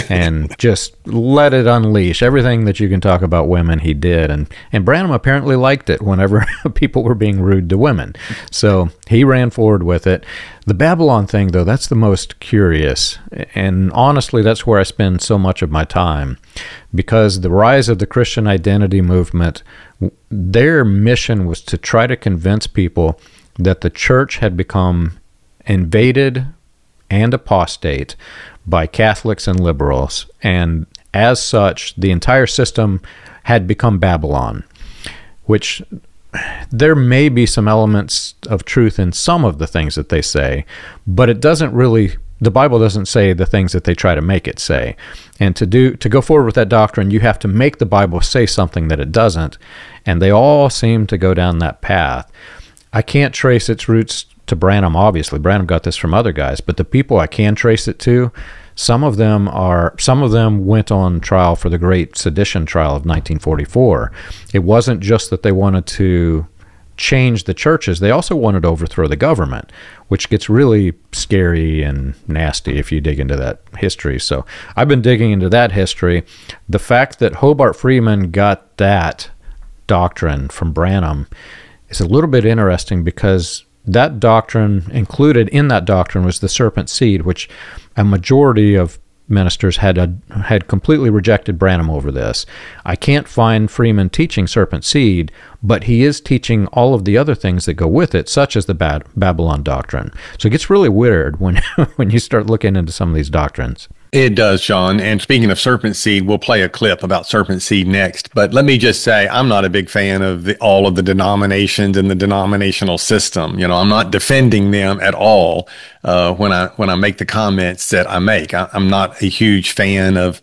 Speaker 1: and just let it unleash. Everything that you can talk about women, he did. And, and Branham apparently liked it whenever people were being rude to women. So he ran forward with it. The Babylon thing, though, that's the most curious. And honestly, that's where I spend so much of my time, because the rise of the Christian identity movement, their mission was to try to convince people that the church had become invaded and apostate by Catholics and liberals. And as such, the entire system had become Babylon, which there may be some elements of truth in some of the things that they say, but it doesn't really, the Bible doesn't say the things that they try to make it say. And to do to go forward with that doctrine, you have to make the Bible say something that it doesn't, and they all seem to go down that path. I can't trace its roots to Branham, obviously. Branham got this from other guys, but the people I can trace it to, some of them are some of them went on trial for the Great Sedition trial of nineteen forty-four. It wasn't just that they wanted to change the churches, they also wanted to overthrow the government, which gets really scary and nasty if you dig into that history. So I've been digging into that history. The fact that Hobart Freeman got that doctrine from Branham is a little bit interesting, because that doctrine, included in that doctrine, was the serpent seed, which a majority of ministers had a, had completely rejected Branham over this. I can't find Freeman teaching serpent seed, but he is teaching all of the other things that go with it, such as the Bad, Babylon doctrine. So it gets really weird when when you start looking into some of these doctrines.
Speaker 2: It does, John. And speaking of serpent seed, we'll play a clip about serpent seed next. But let me just say, I'm not a big fan of the, all of the denominations and the denominational system. You know, I'm not defending them at all uh, when I when I make the comments that I make. I, I'm not a huge fan of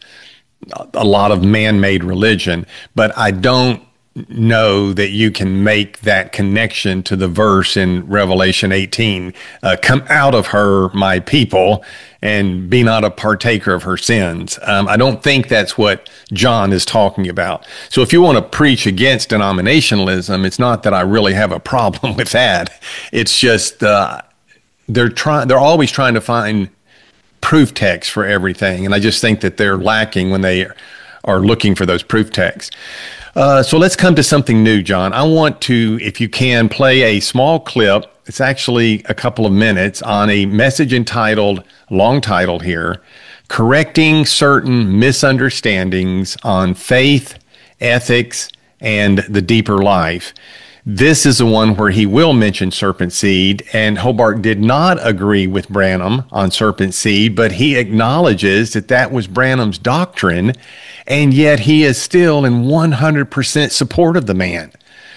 Speaker 2: a lot of man-made religion, but I don't know that you can make that connection to the verse in Revelation eighteen, uh, come out of her, my people, and be not a partaker of her sins. Um, I don't think that's what John is talking about. So if you want to preach against denominationalism, it's not that I really have a problem with that. It's just uh, they're trying. They're always trying to find proof texts for everything, and I just think that they're lacking when they are looking for those proof texts. Uh, so let's come to something new, John. I want to, if you can, play a small clip. It's actually a couple of minutes on a message entitled, long titled here, Correcting Certain Misunderstandings on Faith, Ethics, and the Deeper Life. This is the one where he will mention serpent seed, and Hobart did not agree with Branham on serpent seed, but he acknowledges that that was Branham's doctrine, and yet he is still in one hundred percent support of the man.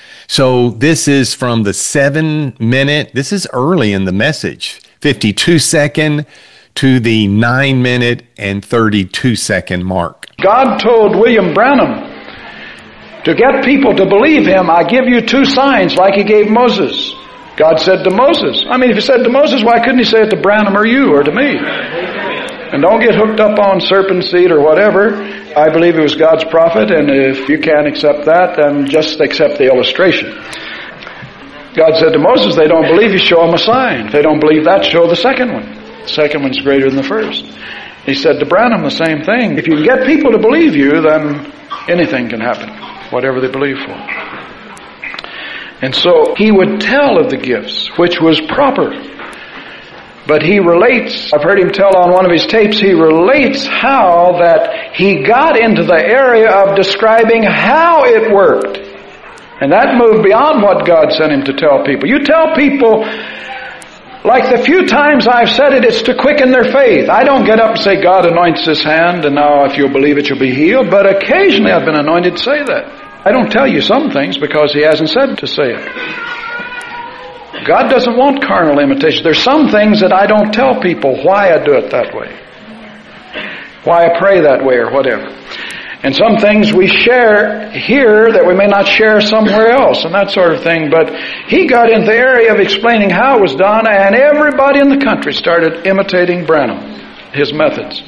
Speaker 2: So this is from the seven minute, this is early in the message, fifty-two second to the nine minute and thirty-two second mark.
Speaker 3: God told William Branham To get people to believe him, I give you two signs like he gave Moses. God said to Moses. I mean, if he said to Moses, why couldn't he say it to Branham or you or to me? And don't get hooked up on serpent seed or whatever. I believe he was God's prophet, and if you can't accept that, then just accept the illustration. God said to Moses, they don't believe you, show them a sign. If they don't believe that, show the second one. The second one's greater than the first. He said to Branham the same thing. If you can get people to believe you, then anything can happen, whatever they believe for. And so he would tell of the gifts, which was proper. But he relates, I've heard him tell on one of his tapes, he relates how that he got into the area of describing how it worked. And that moved beyond what God sent him to tell people. You tell people, like the few times I've said it, it's to quicken their faith. I don't get up and say, God anoints this hand, and now if you'll believe it, you'll be healed. But occasionally I've been anointed to say that. I don't tell you some things because he hasn't said to say it. God doesn't want carnal imitation. There's some things that I don't tell people why I do it that way, why I pray that way or whatever. And some things we share here that we may not share somewhere else and that sort of thing. But he got into the area of explaining how it was done, and everybody in the country started imitating Branham, his methods.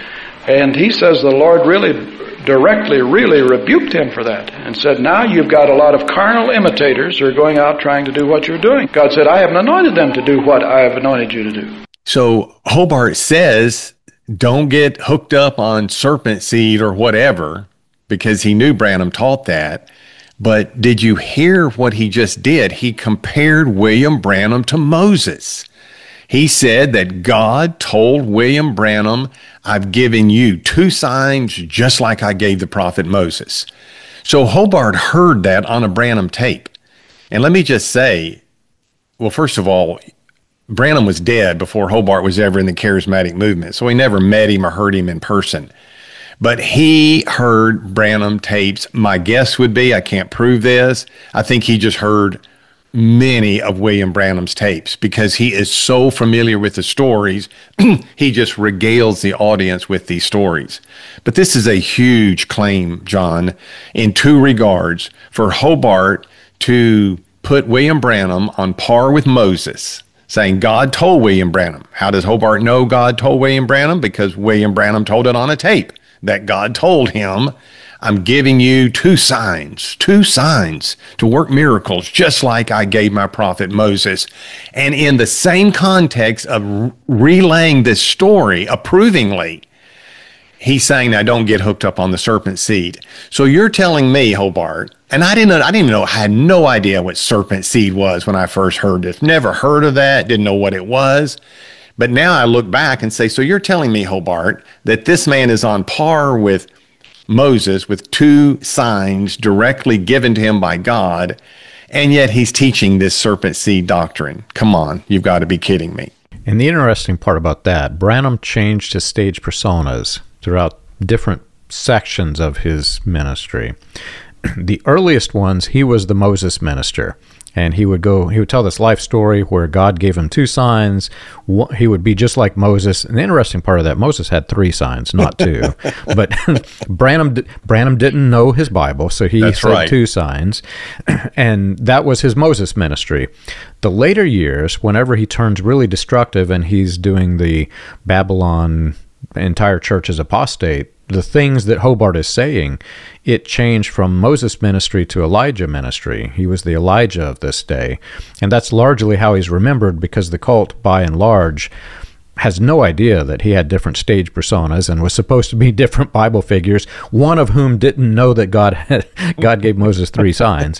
Speaker 3: And he says the Lord really directly really rebuked him for that and said, now you've got a lot of carnal imitators who are going out trying to do what you're doing. God said, I haven't anointed them to do what I have anointed you to do.
Speaker 2: So Hobart says, don't get hooked up on serpent seed or whatever, because he knew Branham taught that. But did you hear what he just did? He compared William Branham to Moses. He said that God told William Branham, I've given you two signs just like I gave the prophet Moses. So Hobart heard that on a Branham tape. And let me just say, well, first of all, Branham was dead before Hobart was ever in the charismatic movement, so he never met him or heard him in person. But he heard Branham tapes. My guess would be, I can't prove this, I think he just heard many of William Branham's tapes because he is so familiar with the stories. He just regales the audience with these stories. But this is a huge claim, John, in two regards. For Hobart to put William Branham on par with Moses, saying God told William Branham. How does Hobart know God told William Branham? Because William Branham told it on a tape that God told him, I'm giving you two signs, two signs to work miracles, just like I gave my prophet Moses. And in the same context of relaying this story approvingly, he's saying, now don't get hooked up on the serpent seed. So you're telling me, Hobart, and I didn't know, I didn't even know, I had no idea what serpent seed was when I first heard this. Never heard of that, didn't know what it was. But now I look back and say, so you're telling me, Hobart, that this man is on par with Moses with two signs directly given to him by God, and yet he's teaching this serpent seed doctrine. Come on, you've got to be kidding me.
Speaker 1: And the interesting part about that, Branham changed his stage personas throughout different sections of his ministry. The earliest ones, he was the Moses minister. And he would go, he would tell this life story where God gave him two signs. He would be just like Moses. And the interesting part of that, Moses had three signs, not two. But Branham Branham didn't know his Bible, so he
Speaker 2: That's
Speaker 1: said
Speaker 2: right.
Speaker 1: two signs. And that was his Moses ministry. The later years, whenever he turns really destructive and he's doing the Babylon entire church is apostate, the things that Hobart is saying, it changed from Moses ministry to Elijah ministry. He was the Elijah of this day. And that's largely how he's remembered, because the cult, by and large, has no idea that he had different stage personas and was supposed to be different Bible figures, one of whom didn't know that God had, God gave Moses three signs.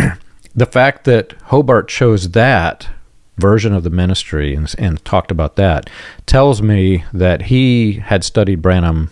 Speaker 1: The fact that Hobart chose that version of the ministry and, and talked about that tells me that he had studied Branham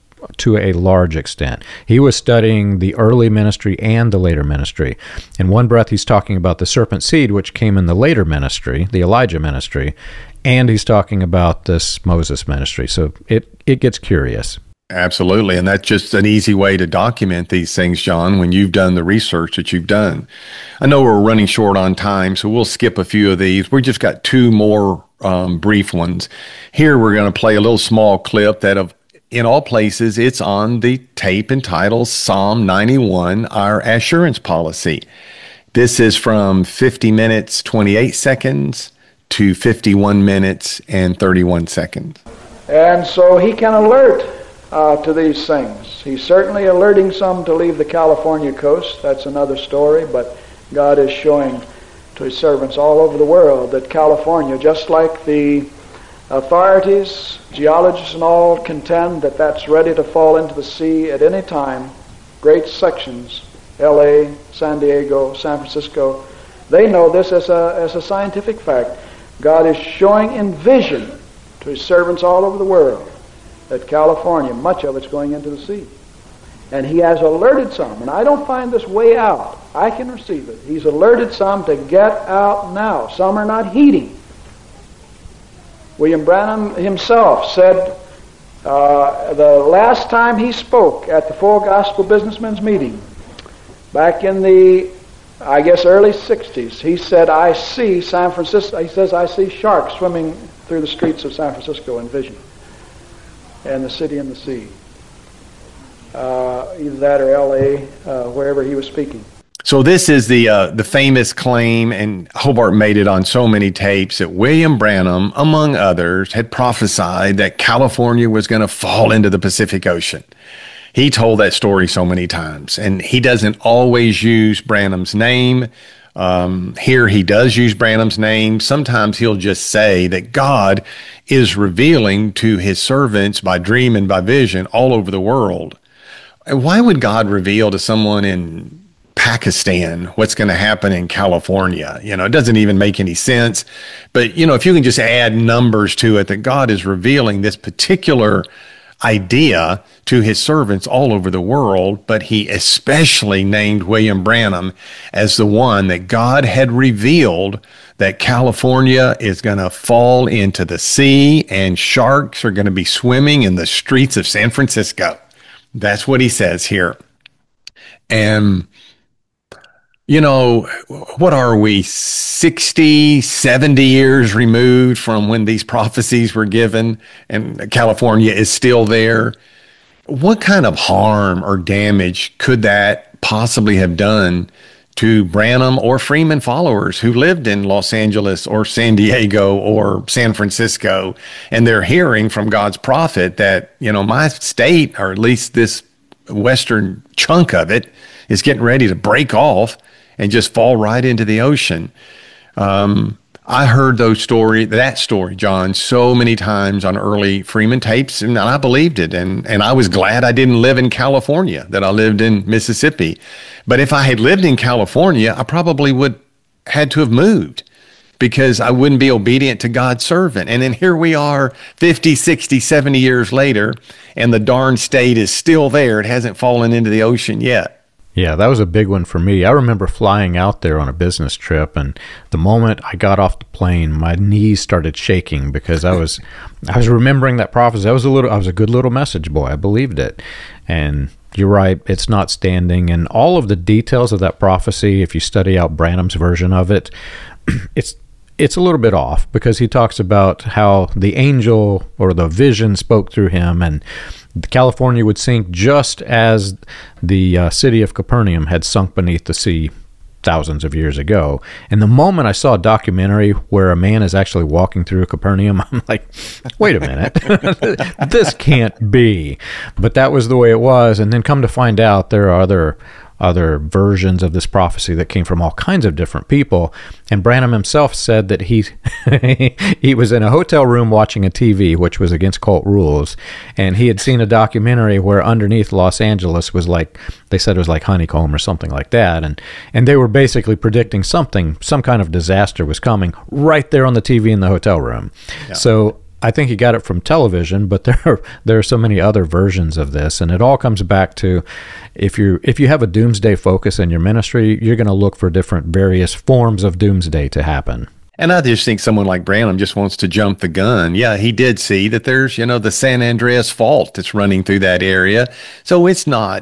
Speaker 1: to a large extent. He was studying the early ministry and the later ministry. In one breath, he's talking about the serpent seed, which came in the later ministry, the Elijah ministry, and he's talking about this Moses ministry. So it, it gets curious.
Speaker 2: Absolutely. And that's just an easy way to document these things, John, when you've done the research that you've done. I know we're running short on time, so we'll skip a few of these. We just got two more um, brief ones. Here we're going to play a little small clip that of in all places, it's on the tape entitled Psalm ninety-one, Our Assurance Policy. This is from fifty minutes, twenty-eight seconds to fifty-one minutes and thirty-one seconds.
Speaker 3: And so he can alert uh, to these things. He's certainly alerting some to leave the California coast. That's another story, but God is showing to his servants all over the world that California, just like the authorities, geologists and all contend that that's ready to fall into the sea at any time, great sections, L A, San Diego, San Francisco, they know this as a, as a scientific fact. God is showing in vision to his servants all over the world that California, much of it's going into the sea. And he has alerted some, and I don't find this way out. I can receive it. He's alerted some to get out now. Some are not heeding. William Branham himself said uh, the last time he spoke at the Full Gospel Businessmen's Meeting, back in the, I guess, early sixties, he said, I see San Francisco, he says, I see sharks swimming through the streets of San Francisco in vision, and the city and the sea. Uh, either that or L A, uh, wherever he was speaking.
Speaker 2: So this is the uh, the famous claim, and Hobart made it on so many tapes, that William Branham, among others, had prophesied that California was going to fall into the Pacific Ocean. He told that story so many times, and he doesn't always use Branham's name. Um, here he does use Branham's name. Sometimes he'll just say that God is revealing to his servants by dream and by vision all over the world. Why would God reveal to someone in Pakistan what's going to happen in California? You know, it doesn't even make any sense. But, you know, if you can just add numbers to it, that God is revealing this particular idea to his servants all over the world, but he especially named William Branham as the one that God had revealed that California is going to fall into the sea and sharks are going to be swimming in the streets of San Francisco. That's what he says here. And, you know, what are we, sixty, seventy years removed from when these prophecies were given, and California is still there? What kind of harm or damage could that possibly have done to Branham or Freeman followers who lived in Los Angeles or San Diego or San Francisco, and they're hearing from God's prophet that, you know, my state, or at least this western chunk of it, is getting ready to break off and just fall right into the ocean. Um, I heard those story, that story, John, so many times on early Freeman tapes, and I believed it. And, and I was glad I didn't live in California, that I lived in Mississippi. But if I had lived in California, I probably would had to have moved, because I wouldn't be obedient to God's servant. And then here we are fifty, sixty, seventy years later, and the darn state is still there. It hasn't fallen into the ocean yet.
Speaker 1: Yeah, that was a big one for me. I remember flying out there on a business trip, and the moment I got off the plane, my knees started shaking, because I was I was remembering that prophecy. I was a little I was a good little message boy. I believed it. And you're right, it's not standing. And all of the details of that prophecy, if you study out Branham's version of it, it's it's a little bit off, because he talks about how the angel or the vision spoke through him, and California would sink just as the uh, city of Capernaum had sunk beneath the sea thousands of years ago. And the moment I saw a documentary where a man is actually walking through Capernaum, I'm like, wait a minute, this can't be. But that was the way it was. And then come to find out, there are other other versions of this prophecy that came from all kinds of different people. And Branham himself said that he he was in a hotel room watching a T V, which was against cult rules, and he had seen a documentary where underneath Los Angeles was like, they said it was like honeycomb or something like that, and and they were basically predicting something, some kind of disaster was coming right there on the T V in the hotel room. Yeah. So I think he got it from television, but there are, there are so many other versions of this, and it all comes back to, if you if you have a doomsday focus in your ministry, you're going to look for different various forms of doomsday to happen.
Speaker 2: And I just think someone like Branham just wants to jump the gun. Yeah, he did see that there's, you know, the San Andreas Fault that's running through that area. So it's not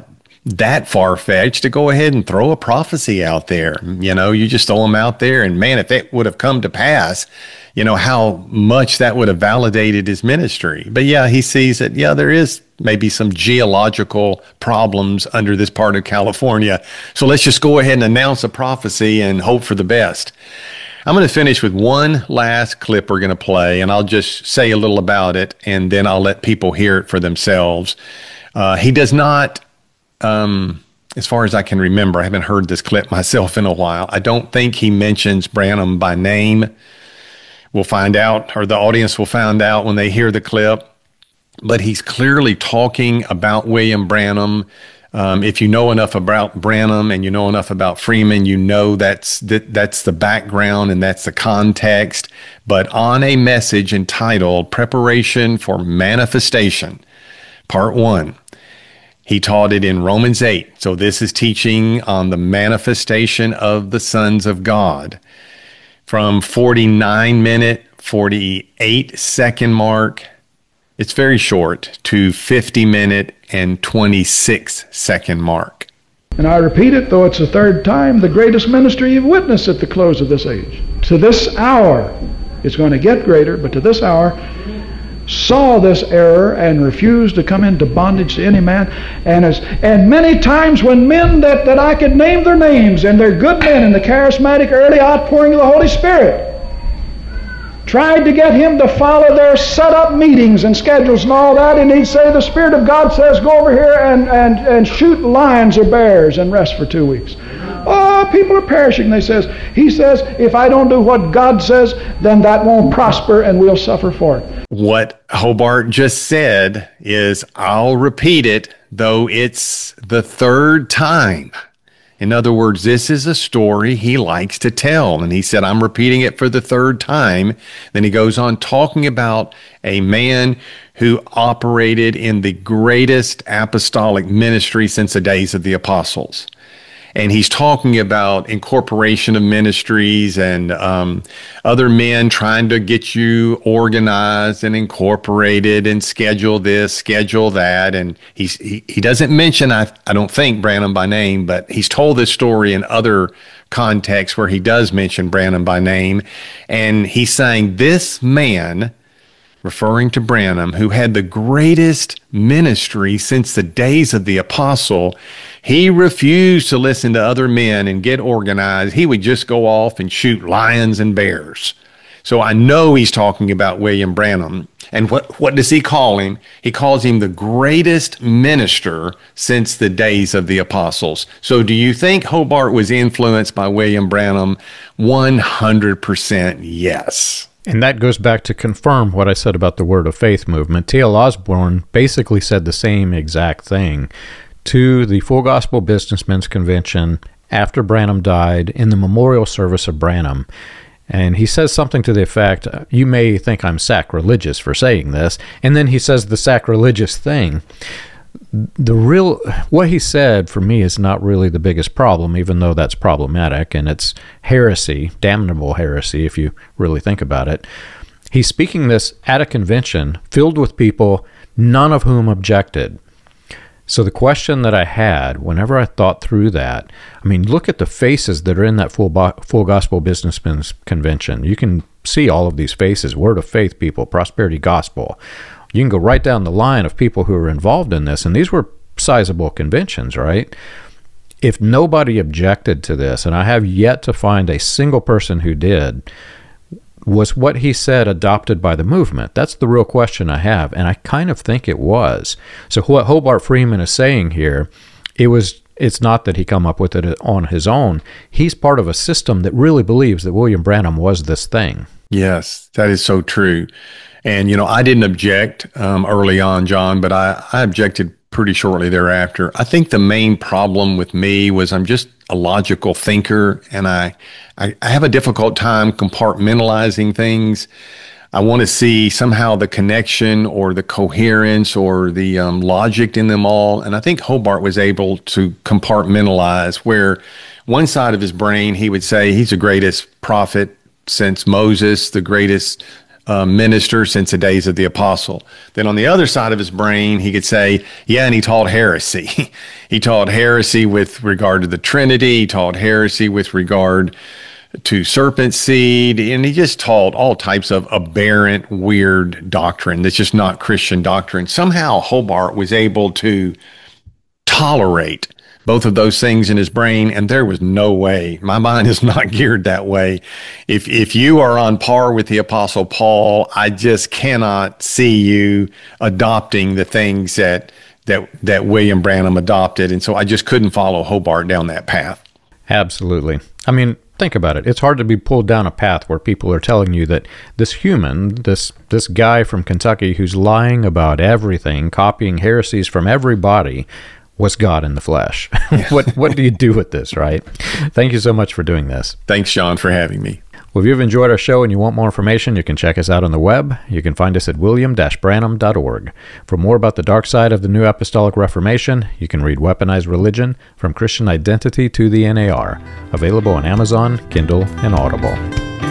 Speaker 2: that far-fetched to go ahead and throw a prophecy out there. You know, you just throw them out there, and man, if it would have come to pass, you know, how much that would have validated his ministry. But yeah, he sees that, yeah, there is maybe some geological problems under this part of California. So let's just go ahead and announce a prophecy and hope for the best. I'm going to finish with one last clip we're going to play, and I'll just say a little about it, and then I'll let people hear it for themselves. Uh, he does not, um, as far as I can remember, I haven't heard this clip myself in a while. I don't think he mentions Branham by name. We'll find out, or the audience will find out when they hear the clip. But he's clearly talking about William Branham. Um, if you know enough about Branham and you know enough about Freeman, you know that's that, that's the background and that's the context. But on a message entitled Preparation for Manifestation, Part one, he taught it in Romans eight. So this is teaching on the manifestation of the sons of God. From forty-nine minute, forty-eight second mark, it's very short, to fifty minute and twenty-six second mark.
Speaker 3: And I repeat it, though it's the third time, the greatest ministry you've witnessed at the close of this age. To this hour, it's going to get greater, but to this hour, saw this error and refused to come into bondage to any man. And as, and many times when men that, that I could name their names, and they're good men in the charismatic early outpouring of the Holy Spirit, tried to get him to follow their set-up meetings and schedules and all that, and he'd say, the Spirit of God says, go over here and, and, and shoot lions or bears and rest for two weeks. Oh, people are perishing, they says. He says, if I don't do what God says, then that won't prosper and we'll suffer for it.
Speaker 2: What Hobart just said is, I'll repeat it, though it's the third time. In other words, this is a story he likes to tell. And he said, I'm repeating it for the third time. Then he goes on talking about a man who operated in the greatest apostolic ministry since the days of the apostles. And he's talking about incorporation of ministries and um, other men trying to get you organized and incorporated and schedule this, schedule that. And he's, he, he doesn't mention, I, I don't think, Branham by name, but he's told this story in other contexts where he does mention Branham by name. And he's saying this man, referring to Branham, who had the greatest ministry since the days of the apostle, he refused to listen to other men and get organized. He would just go off and shoot lions and bears. So I know he's talking about William Branham. And what, what does he call him? He calls him the greatest minister since the days of the apostles. So do you think Hobart was influenced by William Branham? one hundred percent yes.
Speaker 1: And that goes back to confirm what I said about the Word of Faith movement. T L Osborne basically said the same exact thing to the Full Gospel Businessmen's Convention after Branham died in the memorial service of Branham. And he says something to the effect, you may think I'm sacrilegious for saying this, and then he says the sacrilegious thing. The real, what he said for me is not really the biggest problem, even though that's problematic, and it's heresy, damnable heresy, if you really think about it. He's speaking this at a convention filled with people, none of whom objected. So the question that I had, whenever I thought through that, I mean, look at the faces that are in that full, Bo- full Gospel Businessmen's Convention. You can see all of these faces, Word of Faith people, Prosperity Gospel. You can go right down the line of people who are involved in this, and these were sizable conventions, right? If nobody objected to this, and I have yet to find a single person who did, was what he said adopted by the movement? That's the real question I have, and I kind of think it was. So what Hobart Freeman is saying here, it was it's not that he come up with it on his own. He's part of a system that really believes that William Branham was this thing.
Speaker 2: Yes, that is so true. And, you know, I didn't object um, early on, John, but I, I objected pretty shortly thereafter. I think the main problem with me was I'm just a logical thinker, and I, I, I have a difficult time compartmentalizing things. I want to see somehow the connection or the coherence or the um, logic in them all. And I think Hobart was able to compartmentalize where one side of his brain, he would say he's the greatest prophet since Moses, the greatest uh, minister since the days of the apostle. Then on the other side of his brain, he could say, yeah, and he taught heresy. He taught heresy with regard to the Trinity. He taught heresy with regard to serpent seed, and he just taught all types of aberrant, weird doctrine that's just not Christian doctrine. Somehow Hobart was able to tolerate both of those things in his brain, and there was no way. My mind is not geared that way. If if you are on par with the Apostle Paul, I just cannot see you adopting the things that that that William Branham adopted, and so I just couldn't follow Hobart down that path.
Speaker 1: Absolutely. I mean, think about it. It's hard to be pulled down a path where people are telling you that this human, this this guy from Kentucky who's lying about everything, copying heresies from everybody, was God in the flesh. what what do you do with this, right? Thank you so much for doing this.
Speaker 2: Thanks, John, for having me.
Speaker 1: Well, if you've enjoyed our show and you want more information, you can check us out on the web. You can find us at william dash branham dot org. For more about the dark side of the New Apostolic Reformation, you can read Weaponized Religion, From Christian Identity to the N A R, available on Amazon, Kindle, and Audible.